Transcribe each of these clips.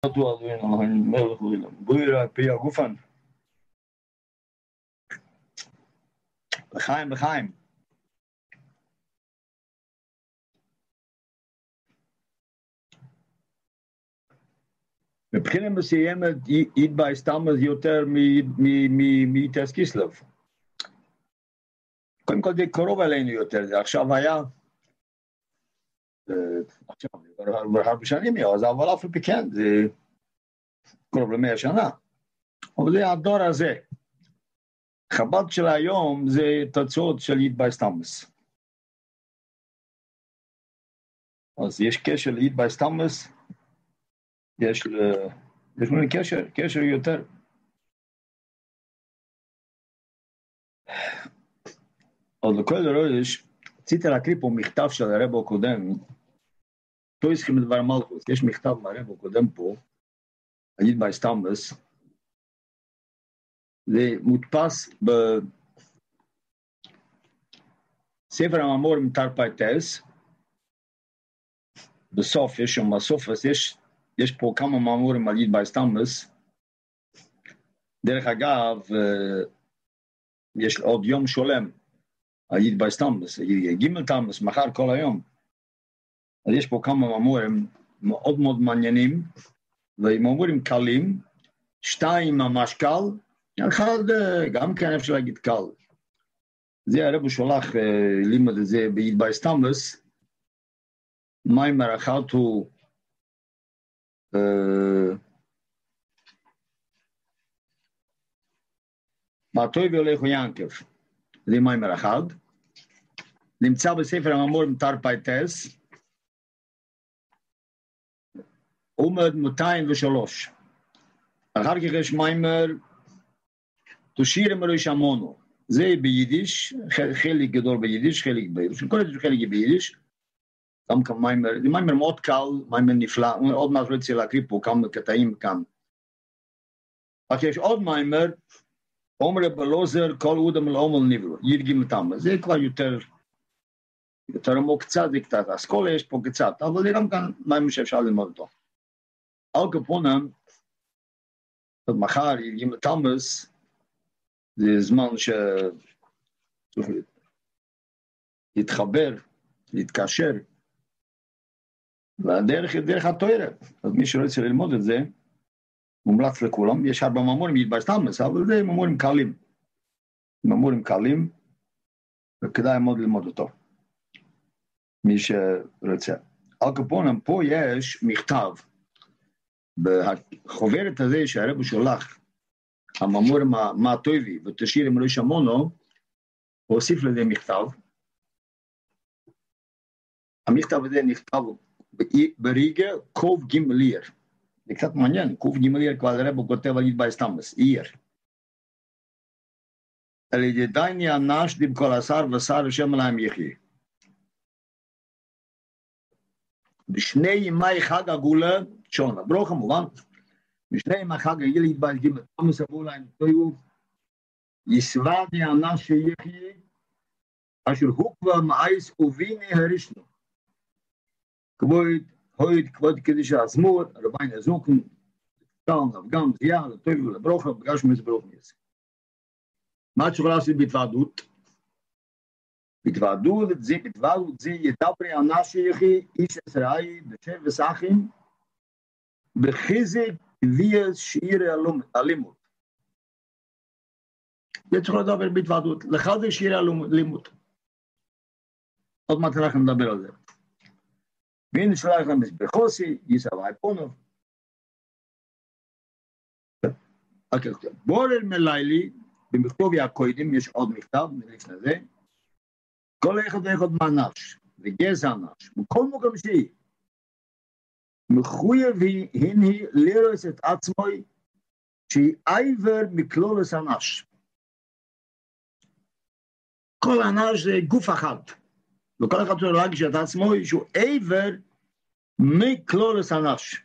Du Adriano, ein Melch, Brüder, Pia Gufan. L'chaim. מבחינים מסוימת, התבייסתם יותר מטס קיסלב. קודם כל זה קרוב אלינו יותר, זה עכשיו היה, הרבה שנים אז אבל אף על פי כן, זה קרוב ל100 שנה. אבל זה הדור הזה. חב"ד של היום זה תוצאות של התבייסתמס. אז יש קשר להתבייסתמס, יש לנו קשר יותר. אז לכל דורש, רציתי להקריא פה מכתב של הרב הקודם, לא יזכים לדבר מלכוס, יש מכתב מהרב הקודם פה, להתבייסתמס, זה מודפס בספר המאמורים תרפ"ס, בסוף יש שם בסוף, אז יש פה כמה מאמורים על התבייסתמס. דרך אגב, יש עוד יום שלם על התבייסתמס, ג' תמס, מחר כל היום. אז יש פה כמה מאמורים מאוד מאוד מעניינים, ומאמורים קלים, 2 ממש קל, 1 גם כן אפשר להגיד קל. זה הרב שולח לימד את זה בהתבייסתמס, מיימר אחד הוא מה טוב הולך ינקב, זה מיימר אחד, נמצא בספר המאמורים תרפ"ס, עמוד 203. אחר כך יש מיימר תושירם ראש המונו, זה ביידיש, חלק גדול ביידיש, חלק ביידיש, כל זה חלק ביידיש, גם כאן מיימר, זה מיימר מאוד קל, מיימר נפלא, עוד מעט רציתי להקריא פה כמה קטעים כאן. אך יש עוד מיימר, אומר בלוזר, כל אודם לעומל נברו, ירגים אותם, זה כבר יותר עמוק קצת, זה קצת, אסכולה יש פה קצת, אבל זה גם כאן מיימר שאפשר ללמוד אותו. על כפונם, מחר ירגים אותם, זה זמן להתחבר, להתקשר, והדרך התוארה. אז מי שרוצה ללמוד את זה, מומלץ לכולם, יש הרבה מאמורים התבייסתמס, אבל זה מאמורים קלים. מאמורים קלים, וכדאי מאוד ללמוד אותו. מי שרוצה. על כפונם, פה יש מכתב, בחוברת הזה שהרב שולח, המאמורים מה טובי ותשאיר עם ראש המונו, הוסיף לזה מכתב. המכתב הזה נכתב בריגה קוב גימליר. זה קצת מעניין, קוב גימליר כבר הרב הוא כותב על התבייסתמס, עיר. על ידי דייני אנש דיב כל השר ושר השם אלוהים יחיה. בשני ימי חג הגאולה, שונה, ברוך כמובן, בשני ימי חג הגאולה התבייסתמס עבור להם טויו, יסבדי אנש שיחיה, אשר הוא כבר מאייס וביני הרישנו. כבוד קדיש הזמור, רביין הזוקן, טעם, אבגם, זייה, לטוב ולברוכה, בגש מזברוך מייסי. מה את יכולה לעשות בהתוועדות? בהתוועדות זה ידברי אנשי יחי, איש עשראי, בשב וסחים, בחיזק ויהיה שיעירי הלימוד. זה צריך לדבר בהתוועדות, לחזק שיעירי הלימוד. עוד מעט אנחנו נדבר על זה. והנה שלח להם בחוסי, יסבי פונוב. בורר מלילי, במכתובי הקוידים, יש עוד מכתב, מלפני זה, כל אחד ואחד מאנש, וגזע אנש, מכל מוקם שהיא, מחויב הנה לרס את עצמוי, שהיא עיוור מכלולס אנש. כל אנש זה גוף אחד. וכל אחד צריך להגיש את עצמו שהוא עיוור מכלולס אנש.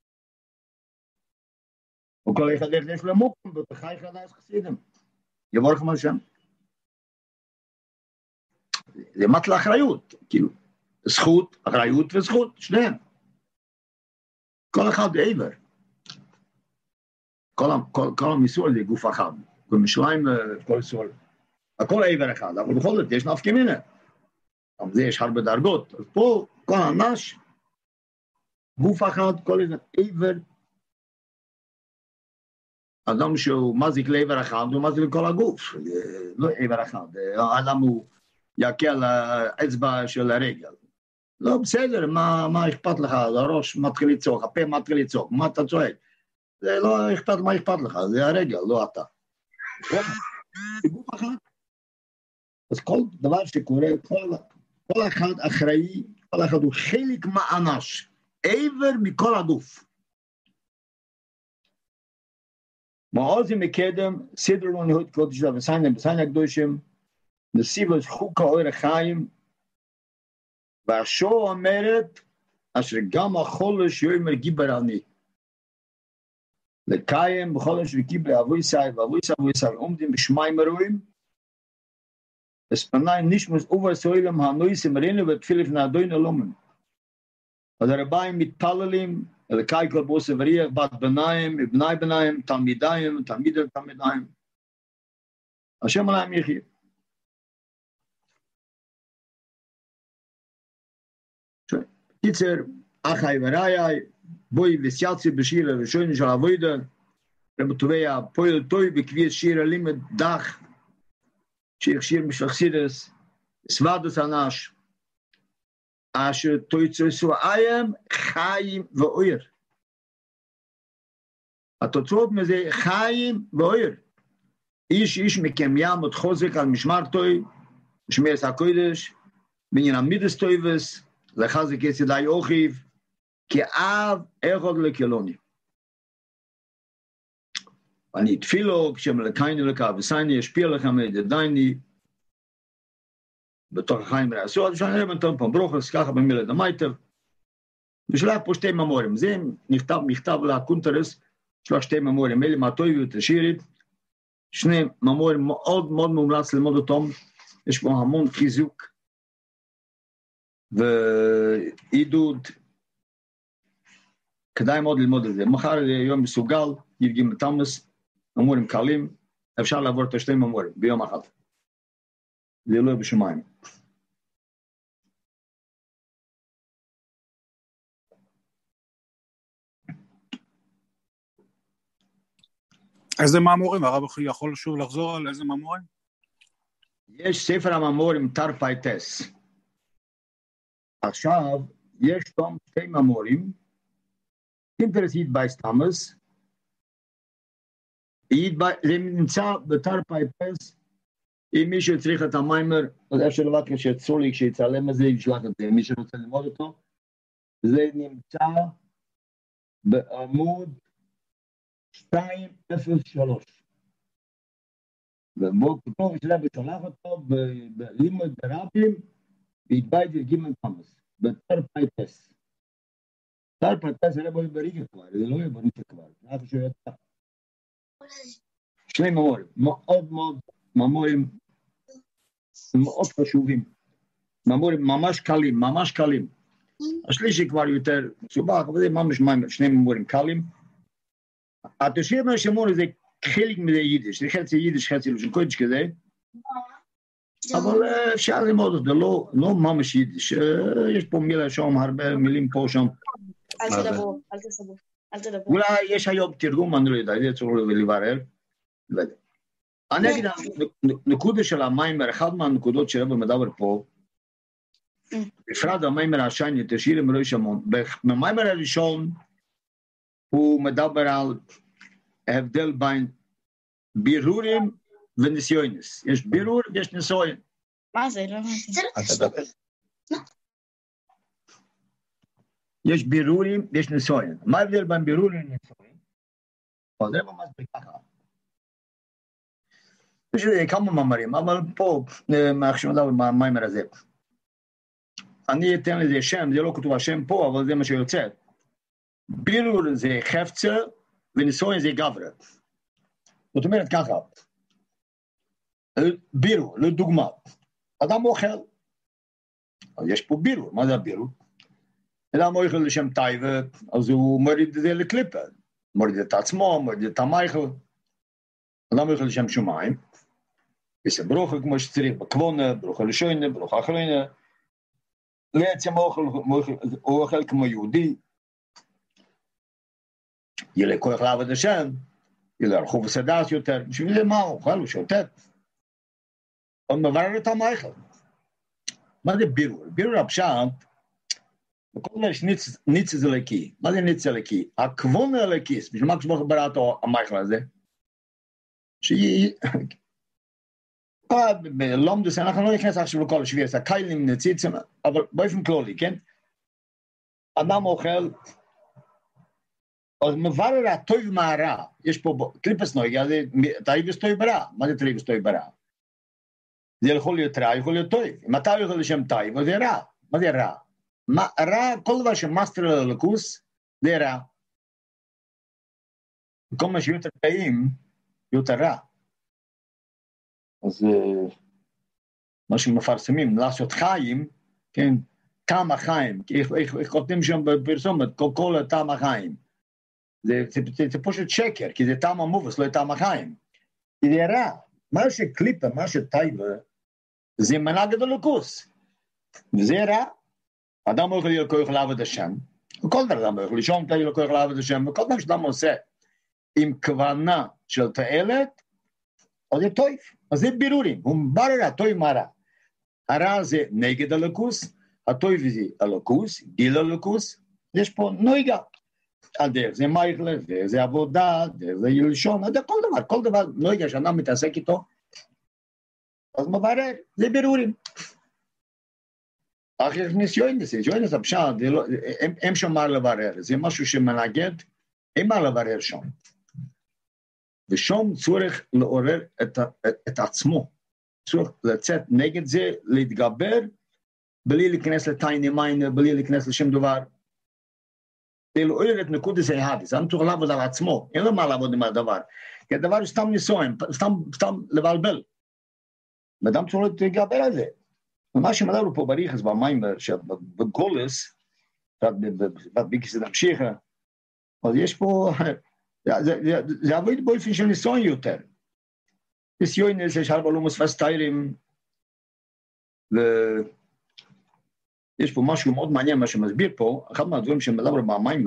וכל אחד יש למוקם בתחי חדש חסידם. יבורך מהשם. זה מת לאחריות, כאילו, זכות, אחריות וזכות, שניהם. כל אחד עיוור. כל המיסור זה גוף אחד. במשליים, כל ישראל. הכל עבר אחד, אבל בכל זאת יש נפקא מינה. גם זה יש הרבה דרגות. אז פה כל הנש, גוף אחד, כל איזה עבר, אדם שהוא מזיק לעבר אחד, הוא מזיק לכל הגוף, לא עבר אחד. האדם הוא יקה על האצבע של הרגל. לא, בסדר, מה אכפת לך? הראש מתחיל לצעוק, הפה מתחיל לצעוק, מה אתה צועק? זה לא אכפת, מה אכפת לך? זה הרגל, לא אתה. זה גוף אחד. אז כל דבר שקורה, כל אחד אחראי, כל אחד הוא חלק מהאנש, עבר מכל הגוף. מעוזים מקדם, סדר לו ניהוד קודש וסיינה הקדושים, נסיבוס חוקה אור החיים, והשור אומרת, אשר גם החולש יאמר גיבר אני. לקיים בחולש וגיבר אבויסאי ואבויסאי עומדים בשמיים מרואים, הספניים נשמוס אובר סוילם הנויסים ראינו ותפילף נעדוין אלומים. אז הרבאים מתפללים, לקאי כל בוס ובריח, בת בניים, בני בניים, תלמידיים, תלמידיים. השם עליהם יחיה. קיצר, אחי וראי, בואי וסייצי בשיר הראשון של אבוידה, רב טובע פועל טוי בקביעת שיר הלימד דח, שיר שיר משלחסידס, סוודוס אנש, אשר תויצרסו איים חיים ואויר. התוצאות מזה חיים ואויר. איש מכם יעמוד חוזק על משמרתוי, משמרת הקודש, בניין המידס טויבס, לחזק יצדאי אוכיב, כי אב אחד לקלוני. אני תפילו, כשמלקייני לקה וסייני, ישפיע לכם את ידייני, בתוך החיים רעשו, אז שאני נתן פה ברוכס, ככה במילת המייטר, ושלח פה שתי ממורים, זה מכתב לקונטרס, שלח שתי ממורים, אלה מהטויביות השירית, שני ממורים מאוד מאוד מומלץ ללמוד אותם, יש פה המון חיזוק, ועידוד, כדאי מאוד ללמוד את זה. מחר יום מסוגל, יפגים בתמוס, ממורים קלים, אפשר לעבור את השתי ממורים ביום אחד. זה לא בשמיים. איזה מאמורים? הרב יכול שוב לחזור על איזה מאמורים? יש ספר המאמורים תרפייטס. עכשיו, יש שם שתי מאמורים, אינטרסית בייסטמס, זה נמצא בתרפייטס, אם מישהו צריך את המיימר, אז אפשר לבקש שצוליק שיצלם את זה, ישלח את זה, מי שרוצה ללמוד אותו, זה נמצא בעמוד 203. ובו כתוב שלב ושולח אותו בלימוד ברבים, והתבית לגימן תמוס, בתרפייטס. תרפייטס זה לא בריגה כבר, זה לא בריגה כבר, זה אף שהוא יצא. שני ממורים, מאוד מאוד ממורים, מאוד חשובים. ממורים ממש קלים. השלישי כבר יותר מסובך, אבל זה ממש שני ממורים קלים. התושבים מהשמור זה חלק מזה יידיש, זה חצי יידיש, חצי לשון קודש כזה, אבל אפשר ללמוד את זה, לא ממש יידיש, יש פה מילה שם, הרבה מילים פה שם. אל תדברו. אולי יש היום תרגום, אני לא יודע, זה צריך לברר. אני אגיד, הנקודה של המיימר, אחד מהנקודות שרבא מדבר פה, בפרט המיימר השני, תשאיר עם ראש המון, במיימר הראשון, הוא מדבר על ההבדל בין בירורים וניסיונס. יש בירור ויש ניסיון. מה זה? לא הבנתי. יש בירורים ויש ניסיון. מה ההבדל בין בירורים וניסיון? אז זה ממש בככה. יש כמה מאמרים, אבל פה, מעכשיו מדבר במיימר הזה. אני אתן לזה שם, זה לא כתוב השם פה, אבל זה מה שיוצא. בירור זה חפצה, וניסיון זה גברה. זאת אומרת ככה, בירור, לדוגמה, אדם אוכל, אז יש פה בירור, מה זה הבירור? אדם אוכל לשם טייבה, אז הוא מוריד את זה לקליפה, מוריד את עצמו, מוריד את המייכל, אדם יוכל לשם שמיים, עושה ברוכה כמו שצריך, בכוונה, ברוכה לשוינה, ברוכה אחרינה, לעצם הוא אוכל כמו יהודי, יהיה לו כוח לעבוד השם, יהיה לו רחוב וסדס יותר, בשביל מה הוא אוכל, הוא שוטט. הוא מברר את המייכל. מה זה בירור? בירור הפשט, בכל דבר יש ניץ אלוקי. מה זה ניץ אלוקי? הכוונה אלוקי, בשביל מה כשבוך ברא אותו המייכל הזה? בלומדוס, אנחנו לא נכנס עכשיו לכל שביעי, זה קיילים נציצים, אבל באופן כללי, כן? אדם אוכל, אז מברר הטוב מהרע, יש פה קליפס נויגה, זה תריבס טוב ברע. מה זה תריבס טוב ברע? זה יכול להיות רע, יכול להיות טוב. אם אתה יכול לשם טוב, זה רע. מה זה רע? רע, כל דבר שמאסטר ללקוס, זה רע. כל מה שיותר טעים, יותר רע. אז מה שמפרסמים, לעשות חיים, כן, טעם החיים, איך כותבים שם בפרסומת, כל טעם החיים. זה פשוט שקר, כי זה טעם המובס, לא טעם החיים. זה רע. מה שקליפה, מה שטייבה, זה מנהג הדולקוס. וזה רע. אדם לא יכול לקוח לעבוד השם, וכל דבר אדם לא יכול לישון, אתה לקוח לעבוד השם, וכל דבר שאדם עושה עם כוונה של תועלת, אז זה טוב. אז זה בירורים. הוא מברר הטוב מה רע. הרע זה נגד הלקוס, הטוב זה הלקוס, גיל הלקוס, יש פה נויגה. הדרך זה מייכל, זה עבודה, זה ילשון, כל דבר נויגה שאדם מתעסק איתו, אז מברר, זה בירורים. אחר כך יוינס הפשט, הם שומר לברר, זה משהו שמנגד, אין מה לברר שם. ושום צורך לעורר את עצמו, צורך לצאת נגד זה, להתגבר, בלי להיכנס לטייני מיינה, בלי להיכנס לשם דבר, לעורר את נקודת ההדיס, אני צריך לעבוד על עצמו, אין לו מה לעבוד עם הדבר, כי הדבר הוא סתם ניסויים, סתם לבלבל, ואדם צריך להתגבר על זה. ומה שמדבר פה בריחס במיימר, שבגולס, בביקיס דמשיכה, אז יש פה, זה עבוד באופן של ניסויים יותר. ניסויים יש הרבה לומוס וסטיירים, ויש פה משהו מאוד מעניין, מה שמסביר פה, אחד מהדברים שמדבר במיימר,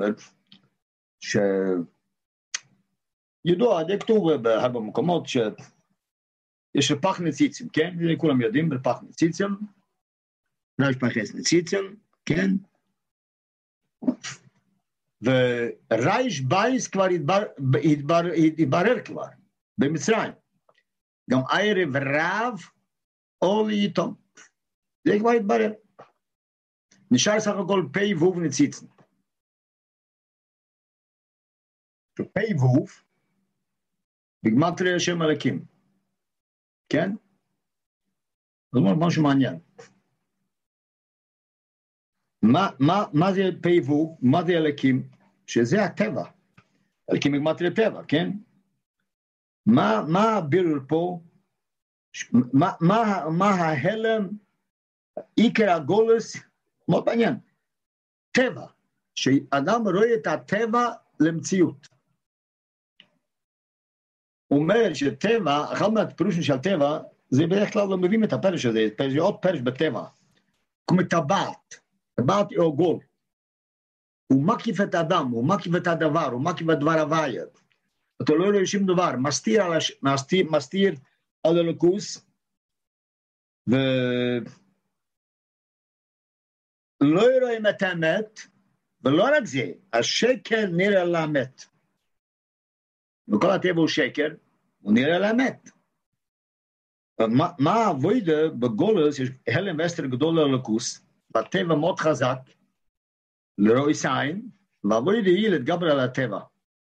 שידוע, זה כתוב בהרבה מקומות, יש פח נציצים, כן? זה כולם יודעים, בפח נציצים, רש פחס נציצים, כן? ורייש בייס כבר התברר כבר, במצרים. גם ערב רב, אול איתו. זה כבר התברר. נשאר סך הכל פי ווב נציצים. פי ווב, בגמטריה השם אלוקים. כן? זאת אומרת, משהו מעניין. מה זה פייבו? מה זה אלוקים? שזה הטבע. אלוקים בגמטריה טבע, כן? מה הבירור פה? מה ההלם? עיקר הגולס? מאוד מעניין. טבע. שאדם רואה את הטבע למציאות. הוא אומר שטבע, אחד מהפירושים של טבע, זה בדרך כלל לא מבין את הפרש הזה, זה עוד פרש בטבע. כמו טבעת, טבעת או גול. הוא מקיף את האדם, הוא מקיף את הדבר, הוא מקיף את דבר הוויה. אתה לא רואה שום דבר, מסתיר על הלוקוס, ולא רואים את האמת, ולא רק זה, השקר נראה לאמת. וכל הטבע הוא שקר, הוא נראה לאמת. מה העבודה בגולס, יש הלם ואסתר גדול ללוקוס, בטבע מאוד חזק, לרואי סיין, והעבודה היא להתגבר על הטבע.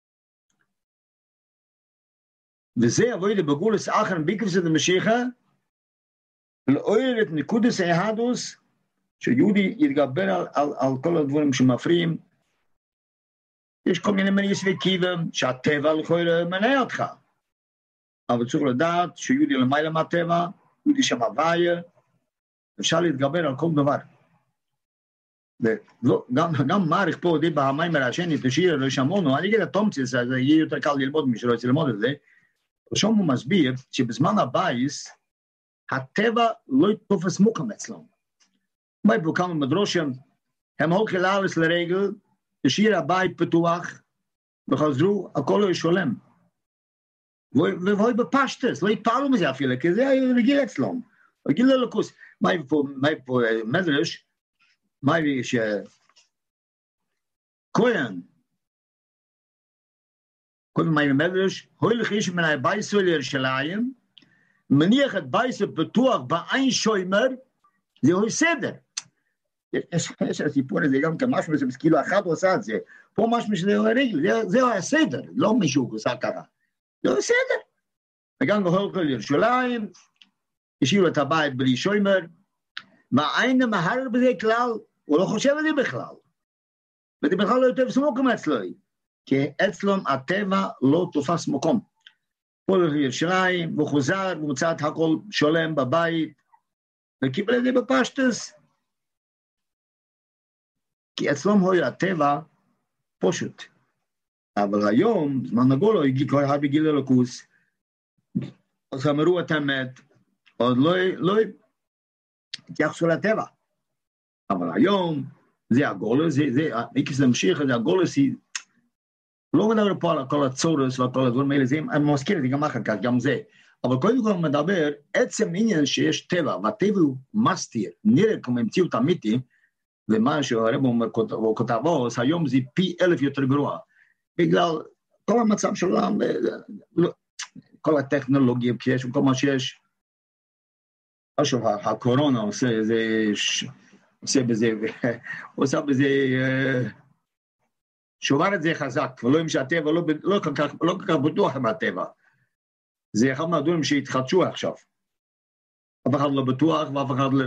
וזה העבודה בגולס אחר ביקרס את המשיחה, לעורר את נקודס ההדוס, שיהודי יתגבר על כל הדברים שמפריעים, יש כל מיני מניס וכיוון שהטבע לכאורה מנע אותך. אבל צריך לדעת שיהודי למעלה מהטבע, יהודי שם הוויה, אפשר להתגבר על כל דבר. גם מעריך פה די בהמיימר השני, תשאיר לשמונו, אני אגיד התומצס, אז יהיה יותר קל ללמוד מי שלא רוצה ללמוד את זה, ושם הוא מסביר שבזמן הבייס, הטבע לא תופס מוקם אצלם. מה פה כמה מדרושים, הם הולכים לארץ לרגל, תשאיר הבית פתוח, וחזרו, הכל לא ישולם. והוא בפשטס, לא יתפעלו מזה אפילו, כי זה רגיל אצלם. רגיל ללקוס. מה פה מדרש, מה יש כהן, קודם מה מדרש, הולך איש מן הבייסו לירושלים, מניח את בייסו פתוח בעין שוימר, זה הוא סדר. יש הסיפור הזה גם כמשהו, זה כאילו אחד עושה את זה, פה משהו שזה רגל, זה הסדר, לא מישהו עושה ככה. זה בסדר. וגם הולך לירושלים, השאירו את הבית בלי שוימר, מהעין המהר בזה כלל, הוא לא חושב על זה בכלל. וזה בכלל לא יותר סמוקם אצלו, כי אצלם הטבע לא תופס מקום. פה לירושלים, הוא חוזר, הוא מצא את הכל שולם בבית, וקיבל את זה בפשטס. כי אצלם הוא הטבע פשוט. אבל היום, זמן הגולו, הגיע כבר הרבה גיל אלוקוס, אז אמרו את האמת, עוד לא התייחסו לטבע. אבל היום, זה הגולוס, איקס להמשיך, זה הגולוס, לא מדבר פה על כל הצורס וכל הדברים האלה, אני מזכיר את זה גם אחר כך, גם זה. אבל קודם כל מדבר, עצם עניין שיש טבע, והטבע הוא מסתיר, נראה כמו המציאות אמיתי, ומה שהרב הוא כותבו, אז היום זה פי 1000 יותר גרוע. בגלל כל המצב של העולם, כל הטכנולוגיה שיש, וכל מה שיש, עכשיו הקורונה עושה בזה, שובר את זה חזק, ולא אם שהטבע לא כל כך בטוח עם הטבע. זה אחד מהדברים שהתחדשו עכשיו. אף אחד לא בטוח, ואף אחד לא...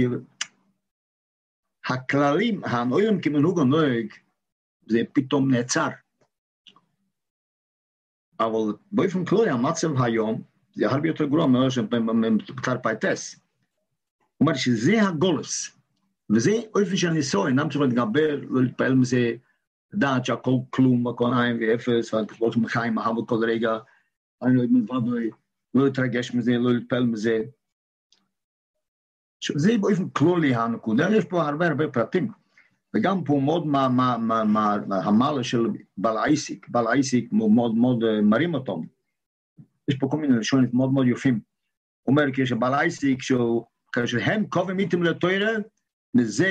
הכללים, הנועים כמנהוג הנוהג, זה פתאום נעצר. אבל באופן כללי, המצב היום, זה הרבה יותר גרוע מאוד שבתר פייטס. הוא אומר שזה הגולס, וזה אופן של ניסוי, אינם צריך להתגבר, לא להתפעל מזה, לדעת שהכל כלום, הכל עין ואפס, והכל מחיים, אהב כל רגע, אני לא להתרגש מזה, לא להתפעל מזה. זה באופן כללי הנקודה, יש פה הרבה פרטים, וגם פה מאוד המעלה של בעל עייסיק מאוד מרים אותו. יש פה כל מיני לשונות מאוד יפים. הוא אומר כשבעל עייסיק, כאשר הם קובעים איתם לתוירה, וזה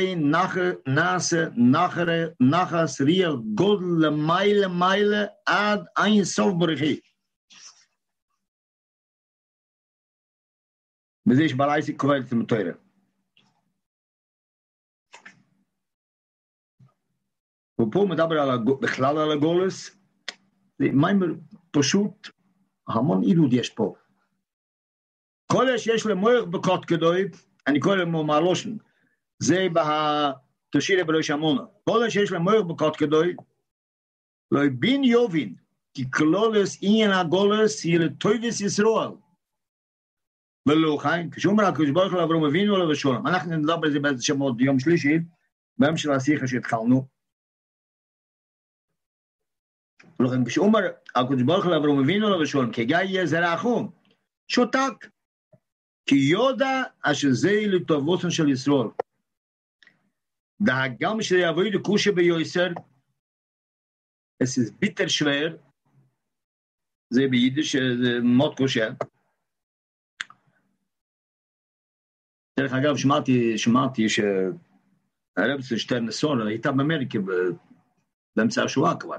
נחס ריח גודל למיילה עד אין סוף ברכי. וזה יש בעל עייסיק קובע איתם לתוירה. ופה מדבר בכלל על הגולס, זה מיימר פשוט, המון עידוד יש פה. כל שיש למוח בקות כדוי, אני קורא למו מעלושן, זה בתשירה בראש המונה. כל שיש למוח בקות כדוי, לא בין יובין, כי כלולס עניין הגולס היא לטויבס ישראל. ולא חיים, כשאומר הקדוש ברוך הוא לאברהם אבינו עליו השלום. אנחנו נדבר על זה באיזה שמות יום שלישי, ביום של השיחה שהתחלנו. ולכן כשאומר הקדוש ברוך הוא לאברהם אבינו עליו השלום, כגיא יהיה זרעכם, שותק, כי יודע אשר זה לטובותן של ישראל. דאגם שיבוא לקושה ביוסר, es ist bitter schwer, זה ביידיש, זה מאוד קשה. דרך אגב, שמעתי שהרב שטרן סון הייתה באמריקה באמצע השואה כבר.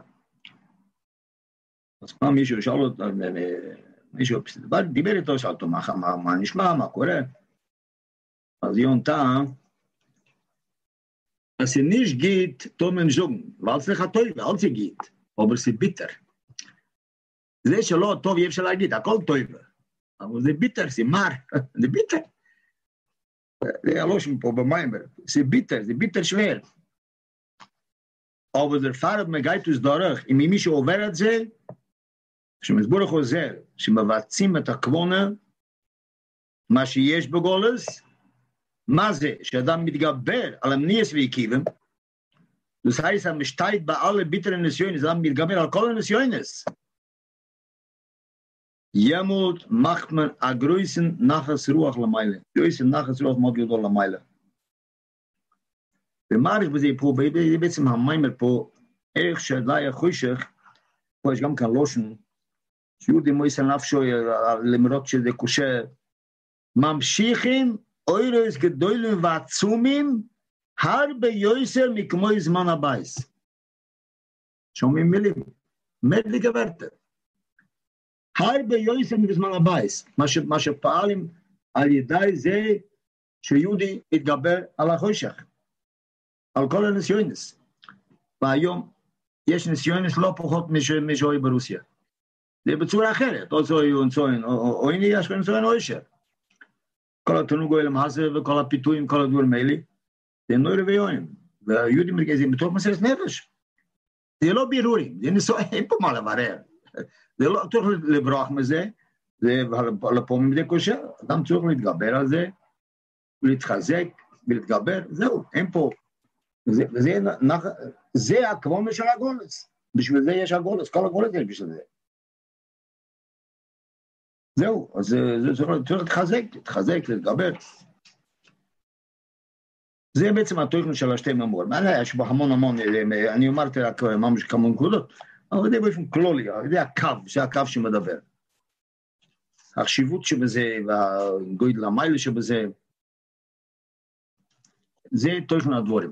אז פעם מישהו שאל אותו, מישהו דיבר איתו, שאל אותו, מה נשמע, מה קורה? אז היא ענתה, dass sie nicht geht, Tomen sagen, weil es nicht hat Teufel, als sie geht, aber sie bitter. זה שלא טוב אי אפשר להגיד, הכל טוב, אבל זה ביטר, זה מר, זה ביטר. זה הלושם פה במיימר, זה ביטר שוור. אבל זה פרד מגייטוס דורך, אם מישהו עובר את זה, שמסבורך עוזר, שמבצעים את הכוונה, מה שיש בגולס, מה זה? שאדם מתגבר על המניאס ועקיבם, Das heißt, am steigt bei allen bitteren Nationen, am mitgaben al kol Nationen. Jemult macht man a größen nachas Ruach la Meile. Größen nachas Ruach mag Yodol la Meile. במעריך בזה פה, בעצם המיימר פה, איך שלא היה חושך, פה יש גם כאן לושן, שיהודי מויסר נפשו למרות שזה קושר, ממשיכים אוירוס גדולים ועצומים, הרבה יויסר מכמו זמן הבייס. שומעים מילים? מדלי גברתר. הרבה יויסר מזמן הבייס. מה שפעלים על ידי זה שיהודי התגבר על החושך. על כל הניסיונס. והיום יש ניסיונס לא פחות משוי ברוסיה. זה בצורה אחרת. או זוי או נצוין, או הנה יש נצוין או ישר. כל התנוגו אל המחסר וכל הפיתויים, כל הדברים האלה, זה נוי רביונים. והיהודים מרכזים בתוך מסרת נפש. זה לא בירורים, זה ניסויים, אין פה מה לברר. זה לא צריך לברוח מזה, זה לפעמים זה קושר, אדם צריך להתגבר על זה, להתחזק ולהתגבר, זהו, אין פה. זה הכבוד של הגולס. בשביל זה יש הגולס, כל הגולס יש בשביל זה. זהו, אז זה צריך להתחזק, להתגבר. זה בעצם התוכן של השתי ממורים. יש בו המון, אני אמרתי רק ממש כמה נקודות, אבל זה באופן כללי, זה הקו, זה הקו שמדבר. החשיבות שבזה, והגודל המיילה שבזה, זה תוכן הדבורים.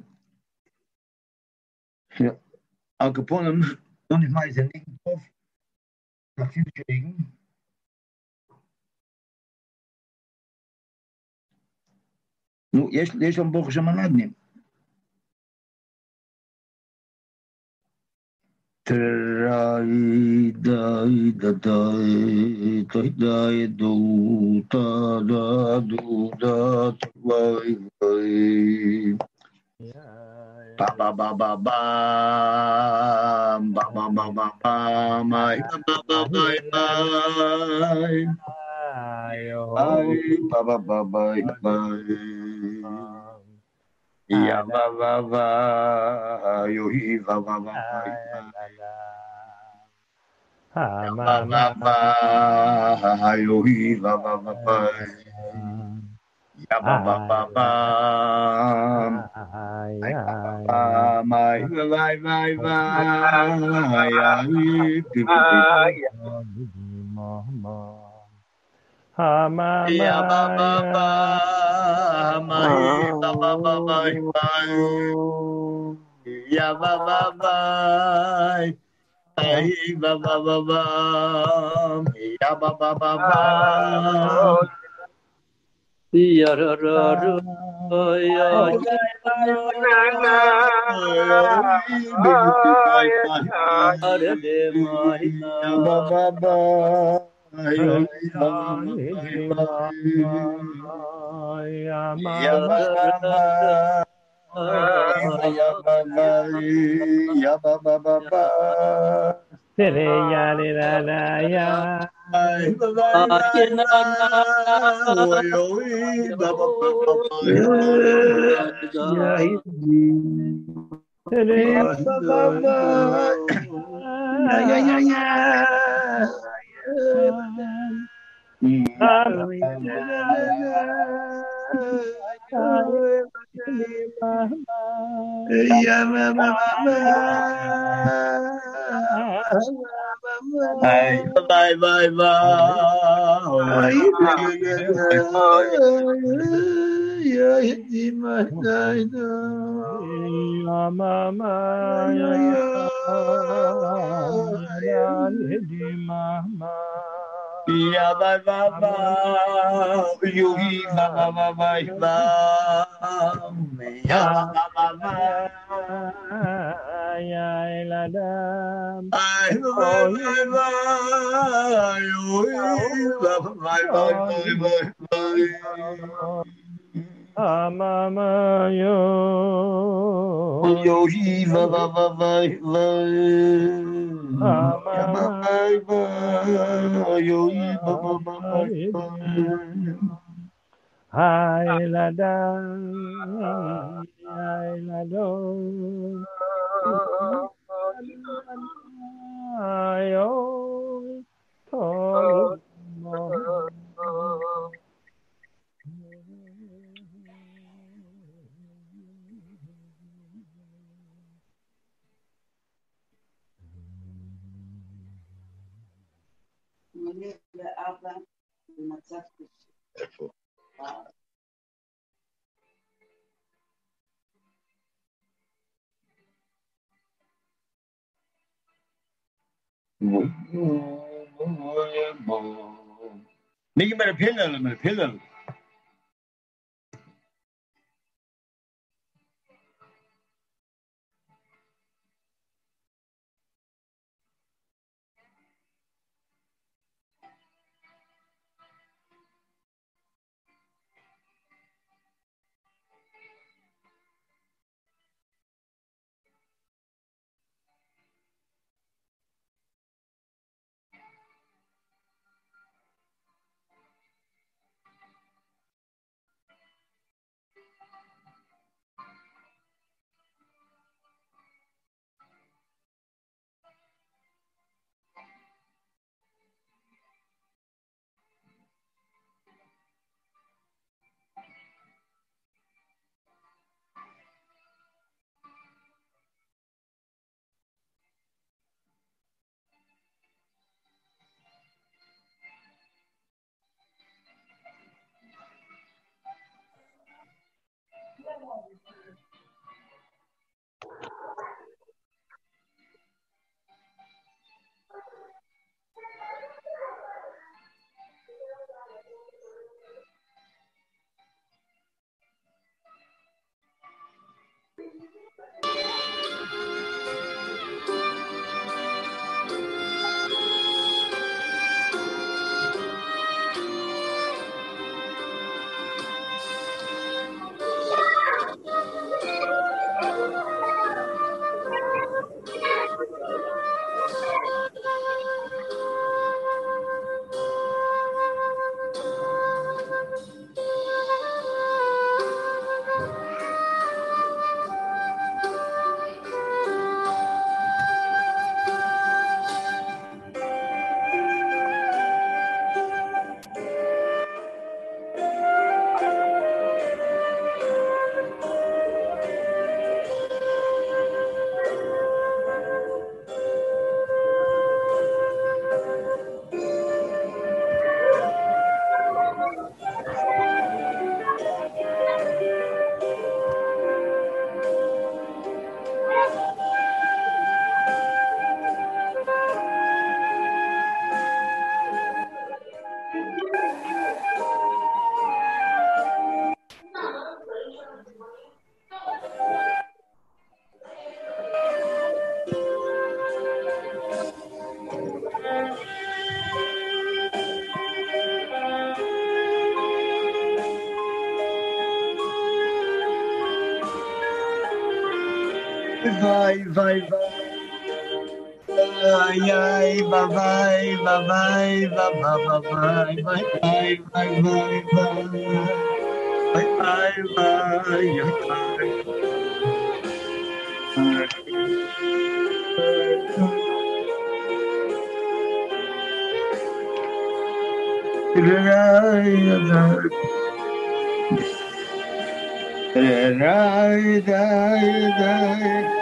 Al Capone und ich weiß ja nicht drauf, nach viel kriegen. Nu, יש לנו ברוך השם הנדנים. תראי די דדי תהידי דו דה דו דה תווי וי ba ba ba ba ba ba ba ba ba ba my ba ba ba ba ba ba ba ba ya ba ba ba yo hi ba ba ba ba ba ba yo hi ba ba ba ba ya ba ba ba ba my bye bye bye ya ba ba ba my ba ba ba bye ya ba ba ba ay ba ba ba ba ya ba ba ba ba ya ra ra ra ya ba ba ba ya ba ba ba tere ya re ra ra ya bye bye ba ba bye bye ya ba ba ba yogi ba ba ba ba ba ya ba ba ba ya la dam ai ba ba yogi ba ba ba ba mama yo yogi ba ba ba ba Hai la da, hai la do, ayo tolu איפה? Niet met een pillen. Vai, vai, vai. Ai, ai, vai, vai, vai, vai, vai, vai, vai, vai, vai, vai, vai, vai, vai.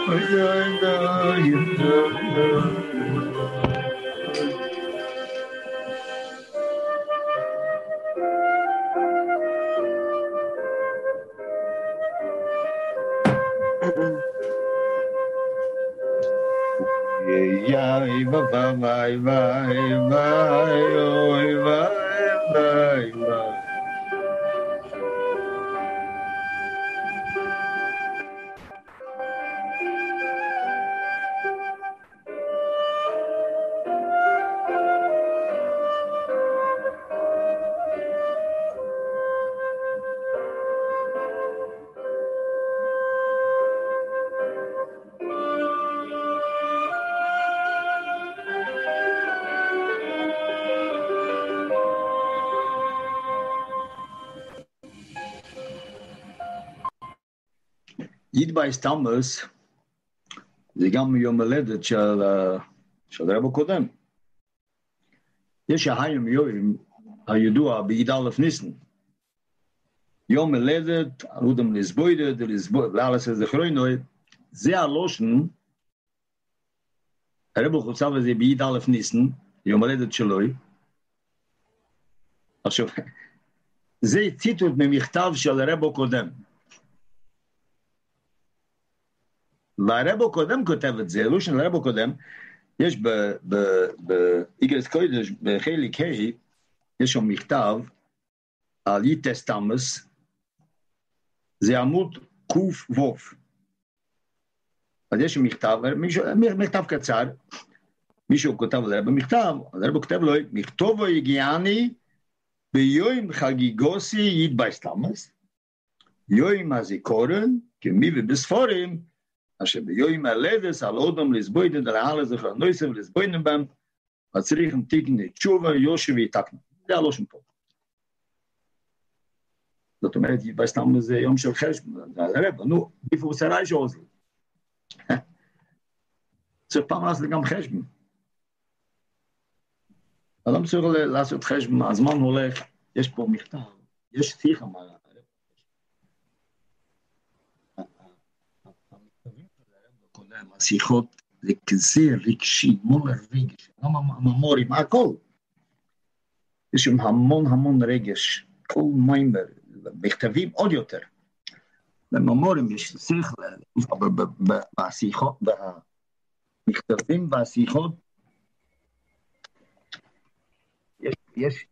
ידבייס תמוס, זה גם יום הולדת של רב הקודם. יש היום יום הידוע בי"א ניסן. יום הולדת, עלודם לסבוידת, לאלס זכרוינוי, זה הלושן, הרב חוצב הזה בי"א ניסן, יום הולדת שלוי. עכשיו, זה ציטוט ממכתב של הרב הקודם. והרב הקודם כותב את זה, לושן הרב הקודם, יש באיגרס קודש, בחלק ה', יש שם מכתב על יטס תמוס, זה עמוד קוף ווף. אז יש שם מכתב קצר, מישהו כותב לרב במכתב, הרב כותב לו, מכתובו הגיעני ביום חגיגוסי ידבייס תמוס, יום הזיכרון, כמי ובספורים, אשר ביום הלדס על אודם לסבוידן דלעלה זכר נויסם ולסבוידן בם, הצריכים תיקני תשובה יושב ויתקנו. זה הלושן פה. זאת אומרת, בסתם זה יום של חשבון, זה הרב, נו, איפה שרי שעוזר. צריך פעם לעשות גם חשבון. אדם צריך לעשות חשבון, הזמן הולך, יש פה מכתב, יש שיחה מה... השיחות זה כזה רגשי, מול הרגש, גם הממורים, הכל. יש שם המון רגש, כל מיימר, בכתבים עוד יותר. בממורים יש שכל, בשיחות, במכתבים והשיחות, יש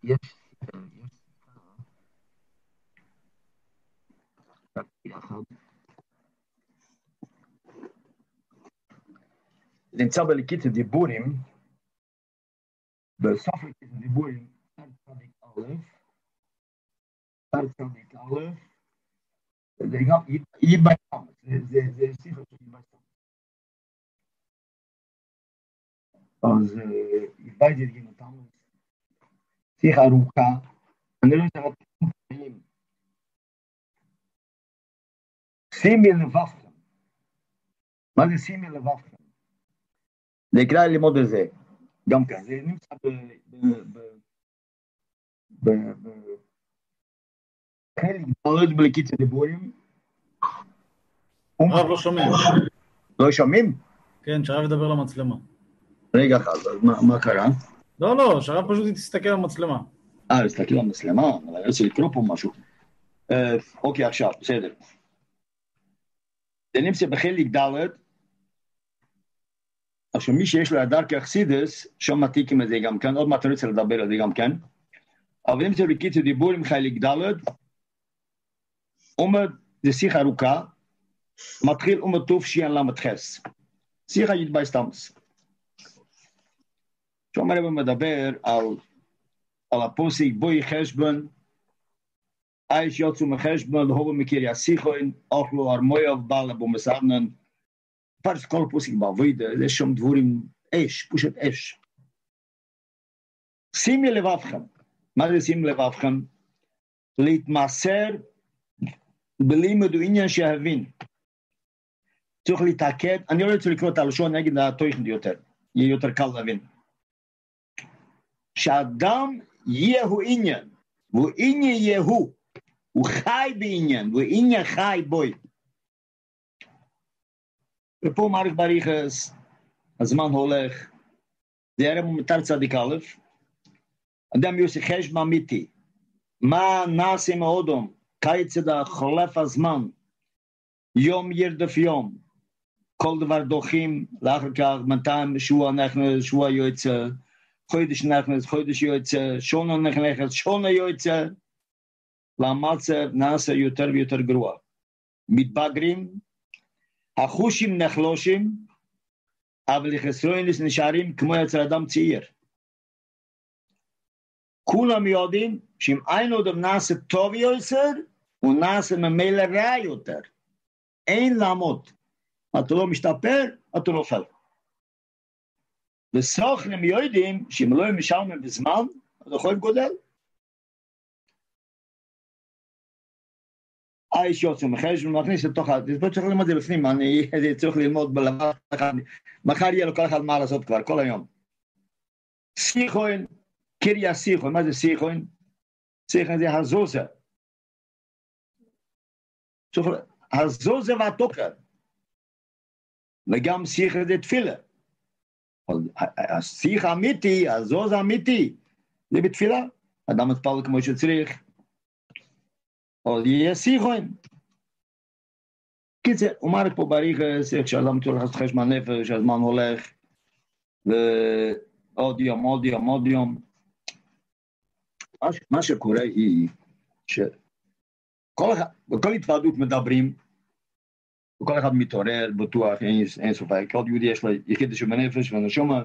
נמצא בליקית הדיבורים, בסוף ליקית הדיבורים, צדיק א', זה גם ידבייס תמוס, זה שיחה של ידבייס תמוס. אז ידבייס ידגינו תמוס, שיחה ארוכה, אני לא יודע את החיים. שימי לבבכם. מה זה שימי לבבכם? זה יקרא ללמוד את זה, גם כאן, זה נמצא חלק גדול בליקית הדיבורים. הרב לא שומעים. לא שומעים? כן, שהרב ידבר למצלמה. רגע אחד, מה קרה? לא, שהרב פשוט תסתכל על המצלמה. להסתכל על המצלמה, אבל אני רוצה לקרוא פה משהו. אוקיי, עכשיו, בסדר. זה נמצא בחלק ד' עכשיו מי שיש לו הדר כאחסידס, שם מתיקים את זה גם כן, עוד מעט אני רוצה לדבר על זה גם כן, אבל אם זה בקיצור דיבור עם חלק ד' עומד, זה שיחה ארוכה, מתחיל עומד טוב שיין למתחס, שיחה ידבייס תמוס. שם הרב מדבר על הפוסק בוי חשבון, איש יוצאו מחשבון, הובו מקריא השיחוין, אוכלו ארמויוב, בעלה בו מסבנן, פרס כל פוסק בעבודה, יש שם דבורים אש, פושט אש. שימי לבבכם, מה זה שימי לבבכם? להתמסר בלימוד עניין שהבין. צריך להתעקד, אני לא רוצה לקרוא את הלשון נגד התוכן יותר, יהיה יותר קל להבין. שאדם יהיהו עניין, והוא עניין יהוא, הוא חי בעניין, והוא עניין חי בוי. ופה מעריך בריחס, הזמן הולך, זה ערב ומתר צדיק א', אדם יוסי חשבון אמיתי, מה נעשה עם האודום, כיצד חולף הזמן, יום ירדף יום, כל דבר דוחים, לאחר כך, מתי שבוע נכנס, שבוע יוצא, חודש נכנס, חודש יוצא, שונה נכנס, שונה יוצא, והמצב נעשה יותר ויותר גרוע. מתבגרים, החושים נחלושים, אבל החסרונות נשארים כמו אצל אדם צעיר. כולם יודעים שאם אין עוד נעשה טוב יותר, הוא נעשה ממילא רע יותר. אין לעמוד. אתה לא משתפר, אתה נופל. וסוכנים יודעים שאם לא משלמים בזמן, אתה יכול לגודל. האיש יוצא מחש ומכניס לתוך זה צריך ללמוד את זה בפנים, אני צריך ללמוד בלמד אחד, מחר יהיה לו כל אחד מה לעשות כבר, כל היום. סיכון, קריה סיכון, מה זה סיכון? סיכון זה הזוזה. הזוזה והתוקר. וגם סיכון זה תפילה. השיח האמיתי, הזוז האמיתי, זה בתפילה. אדם מתפלל כמו שצריך. או יהיה סיכון. קיצר, הוא מרק פה בריחס, איך שאדם תולך את חשבון נפש, הזמן הולך, ועוד יום, עוד יום, עוד יום. מה שקורה היא, בכל התוועדות מדברים, וכל אחד מתעורר, בטוח, אין סופק, כל יהודי יש לו יחידה שבנפש ונשמה,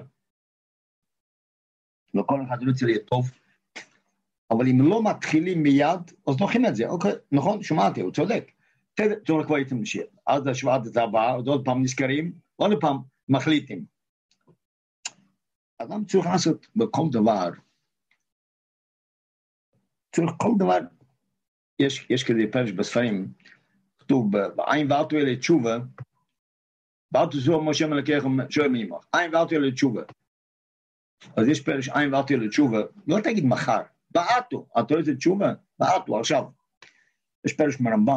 וכל אחד רוצה להיות טוב, אבל אם לא מתחילים מיד, אז דוחים את זה, אוקיי, נכון, שמעתי, הוא צודק, צורך כבר איתם נשאר, אז השבעת את הבאה, עוד פעם נזכרים, עוד פעם מחליטים. אדם צריך לעשות בכל דבר, צריך כל דבר, יש כזה פרש בספרים, כתוב בעין ואלתו אלה תשובה, ואלתו זו משה מלכך שואל מימך, עין ואלתו אלה תשובה. אז יש פרש עין ואלתו אלה תשובה, לא תגיד מחר, באתו, אתה רוצה תשובה? באתו, עכשיו. יש פרש מרמב"ן,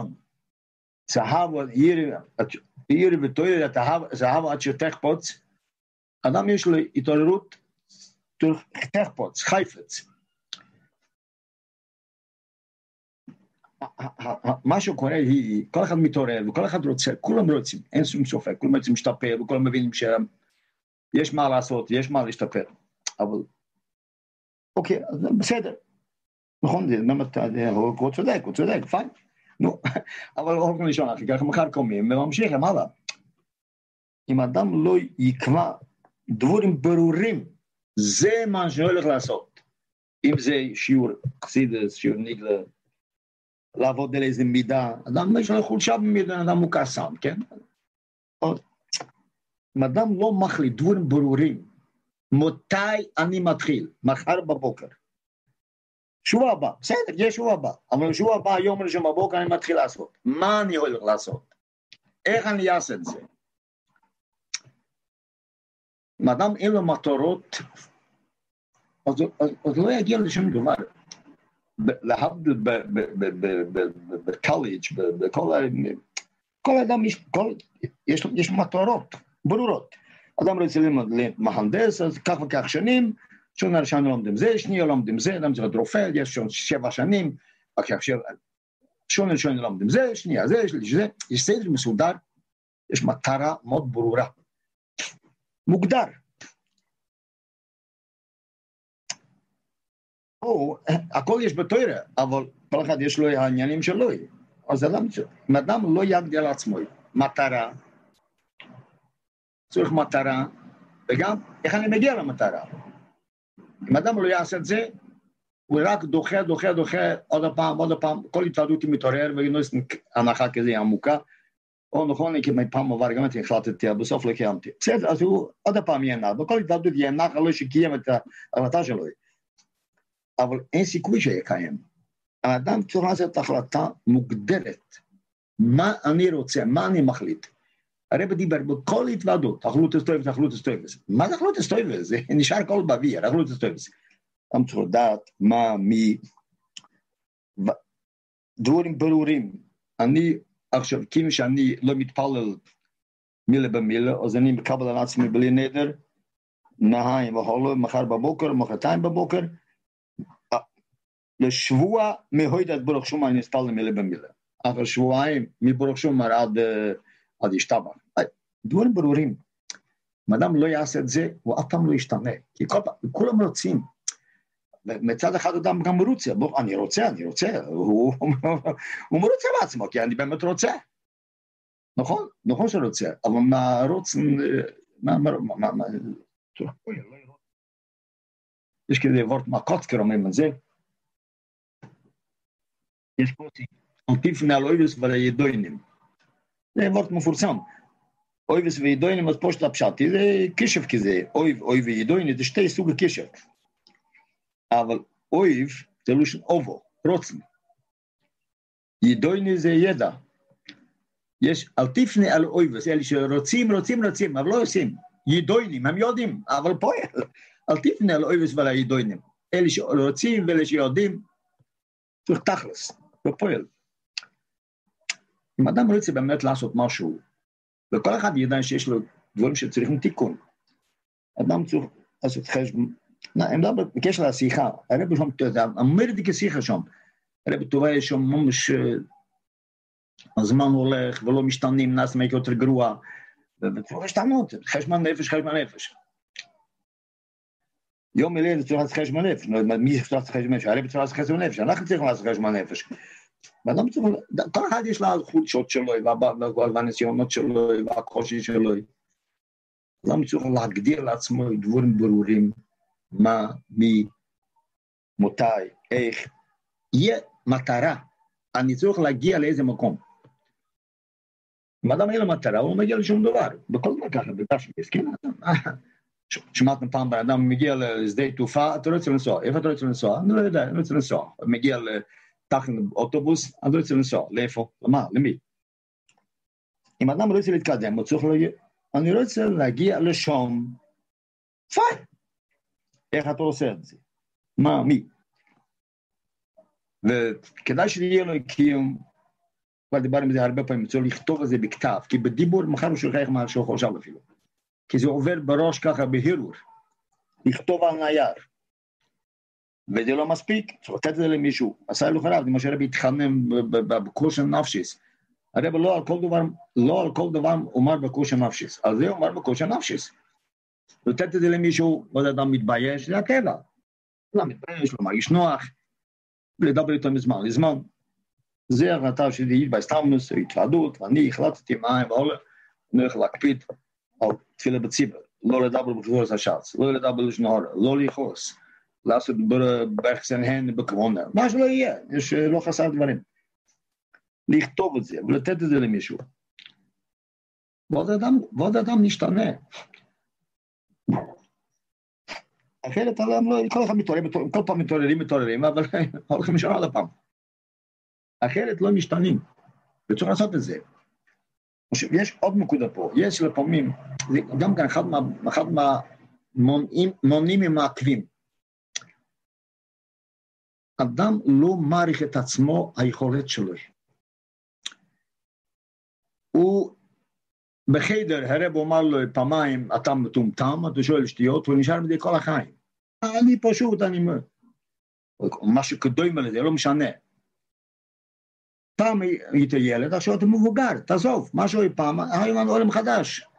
ירי ותוירי, זהב עד שתחפוץ, אדם יש לו התעוררות, תחפוץ, חייפץ. מה שקורה היא, כל אחד מתעורר, וכל אחד רוצה, כולם רוצים, אין שום סופק, כולם רוצים להשתפר, וכולם מבינים שיש מה לעשות, יש מה להשתפר, אבל, אוקיי, בסדר, נכון, הוא צודק, פיין, נו, אבל הולכים לישון, אחרי כך מחר קומים, וממשיכים, הלאה. אם אדם לא יקבע דברים ברורים, זה מה שאני הולך לעשות, אם זה שיעור חסידס, שיעור ניגלה, לעבוד על איזה מידה, אדם יש לו חולשה במידה, אדם הוא קסם, כן? אם אדם לא מחליט דברים ברורים, מתי אני מתחיל? מחר בבוקר. שבוע הבא, בסדר, יש שבוע הבא, אבל שבוע הבא, היום ראשון בבוקר אני מתחיל לעשות. מה אני הולך לעשות? איך אני אעשה את זה? אם אדם אין לו מטרות, אז לא יגיע לשום דבר. להבדיל בקולג' כל אדם יש מטרות ברורות. אדם רוצה ללמוד למהנדס, אז כך וכך שנים, שונה ראשון לומדים זה, שנייה לומדים זה, אדם צריך רופא, יש 7 שנים, שונה ראשון לומדים זה, שנייה זה, זה, יש סדר מסודר, יש מטרה מאוד ברורה, מוגדר. הכל יש בתורה, אבל כל אחד יש לו העניינים שלו. אז אם אדם לא יגדיר לעצמו מטרה, צריך מטרה, וגם איך אני מגיע למטרה. אם אדם לא יעשה את זה, הוא רק דוחה, עוד פעם, כל התוועדות היא מתעורר, ונוס הנחה כזה עמוקה, או נכון, כי מפעם עבר גם החלטתי, בסוף לא קיימתי. בסדר, אז הוא עוד פעם ינח, בכל התוועדות ינח, לא שקיים את ההחלטה שלו. אבל אין סיכוי שיקיים. האדם צריך לעשות החלטה מוגדרת. מה אני רוצה, מה אני מחליט. הרב דיבר בכל התוועדות, אכלות אסטויבס. מה זה אכלות אסטויבס? זה נשאר כל באוויר, אכלות אסטויבס. אדם צריך לדעת מה, מי, דברים ברורים. אני עכשיו, כאילו שאני לא מתפלל מילה במילה, אז אני מקבל על עצמי בלי נדר, נהיים והולו, מחר בבוקר, מחרתיים בבוקר, לשבוע מהוידת ברוך שומר, אני אספל מילה במילה. אחר שבועיים, מברוך שומר עד ישתבח. דברים ברורים. אם אדם לא יעשה את זה, הוא אף פעם לא ישתנה. כי כולם רוצים. מצד אחד אדם גם מרוצה. אני רוצה. הוא מרוצה בעצמו, כי אני באמת רוצה. נכון שרוצה. אבל מה רוצה... יש כדי וורט מהקוצקר אומרים את זה. יש קוצי. תפנה על אויבס ולידוינים. זה וורט מפורסם. אויבס וידוינים, אז פה שאתה פשטתי, זה קשב כזה. אויב וידוינים, זה שתי סוג הקשב. אבל אויב, זה לושן אובו, רוצן. ידויני זה ידע. יש, אל תפנה על אויבס, אלה שרוצים, אבל לא עושים. ידוינים, הם יודעים, אבל פועל. אל תפנה על אויבס ועל הידוינים. אלה שרוצים ואלה שיודעים, צריך תכלס, בפועל. אם אדם רוצה באמת לעשות משהו, וכל אחד ידע שיש לו דברים שצריכים תיקון, אדם צריך לעשות חשבון, הם לא בקשר לשיחה, הרב שם, אמר את זה כשיחה שם, הרב טובה שם ממש, הזמן הולך ולא משתנים, נעשה מייק יותר גרוע, וצריך להשתנות, חשבון נפש. יום אלה צריך לעשות חשבון נפש, מי צריך לעשות חשבון נפש? הרב צריך לעשות חשבון נפש, אנחנו צריכים לעשות חשבון נפש. ואדם צריך, כל אחד יש לה חולשות שלו, והניסיונות שלו, והקושי שלו. אדם צריך להגדיר לעצמו דברים ברורים, מה, מי, מתי, איך. יהיה מטרה, אני צריך להגיע לאיזה מקום. אם אדם אין לו מטרה, הוא לא מגיע לשום דבר. בכל דבר ככה, בתשמיס, כן? שמעתם פעם, אדם מגיע לשדה תעופה, אתה רוצה לנסוע. איפה אתה רוצה לנסוע? אני לא יודע, אני רוצה לנסוע. מגיע תחת אוטובוס, אני לא רוצה לנסוע. לאיפה? למה? למי? אם אדם רוצה להתקדם, הוא צריך להגיע, אני רוצה להגיע לשום. פיין. איך אתה עושה את זה? מה? מי? וכדאי שיהיה לו קיום, כבר דיברנו עם זה הרבה פעמים, צריך לכתוב את זה בכתב, כי בדיבור מחר הוא שוכח מה שהוא חושב אפילו. כי זה עובר בראש ככה בהירור. לכתוב על נייר. וזה לא מספיק, צריך לתת את זה למישהו. עשה לו חרב, כמו שהרב התחנן בקורס נפשיס. הרב לא על כל דבר אומר בקורס נפשיס. על זה אומר בקורס נפשיס. לתת את זה למישהו, עוד אדם מתבייש, זה הטבע. לא מתבייש, לא מרגיש נוח. לדבר איתו מזמן. זה החלטה שלי בהסתמנוס, התוועדות, ואני החלטתי מה הם והולך, אני הולך להקפיד על תפילה בציבר, לא לדבר בפזורס השץ, לא לדבר לשנהור, לא ליחוס, לעשות ברחסן הן בקרונה, מה שלא יהיה, יש לא חסר דברים. לכתוב את זה, ולתת את זה למישהו. ועוד אדם נשתנה. אחרת אדם לא, כל אחד מתעוררים, כל פעם מתעוררים, אבל הולכים משנה על הפעם. אחרת לא משתנים, וצריך לעשות את זה. יש עוד נקודה פה, יש לפעמים, גם כאן אחד מהמונים ומעכבים. אדם לא מעריך את עצמו היכולת שלו. הוא בחדר, הרב אומר לו פעמיים, אתה מטומטם, אתה שואל שטויות, הוא נשאר מדי כל החיים. אני פשוט, משהו קדום לזה, לא משנה. פעם היית ילד, עכשיו אתה מבוגר, תעזוב, משהו פעם, היום אני עולם חדש.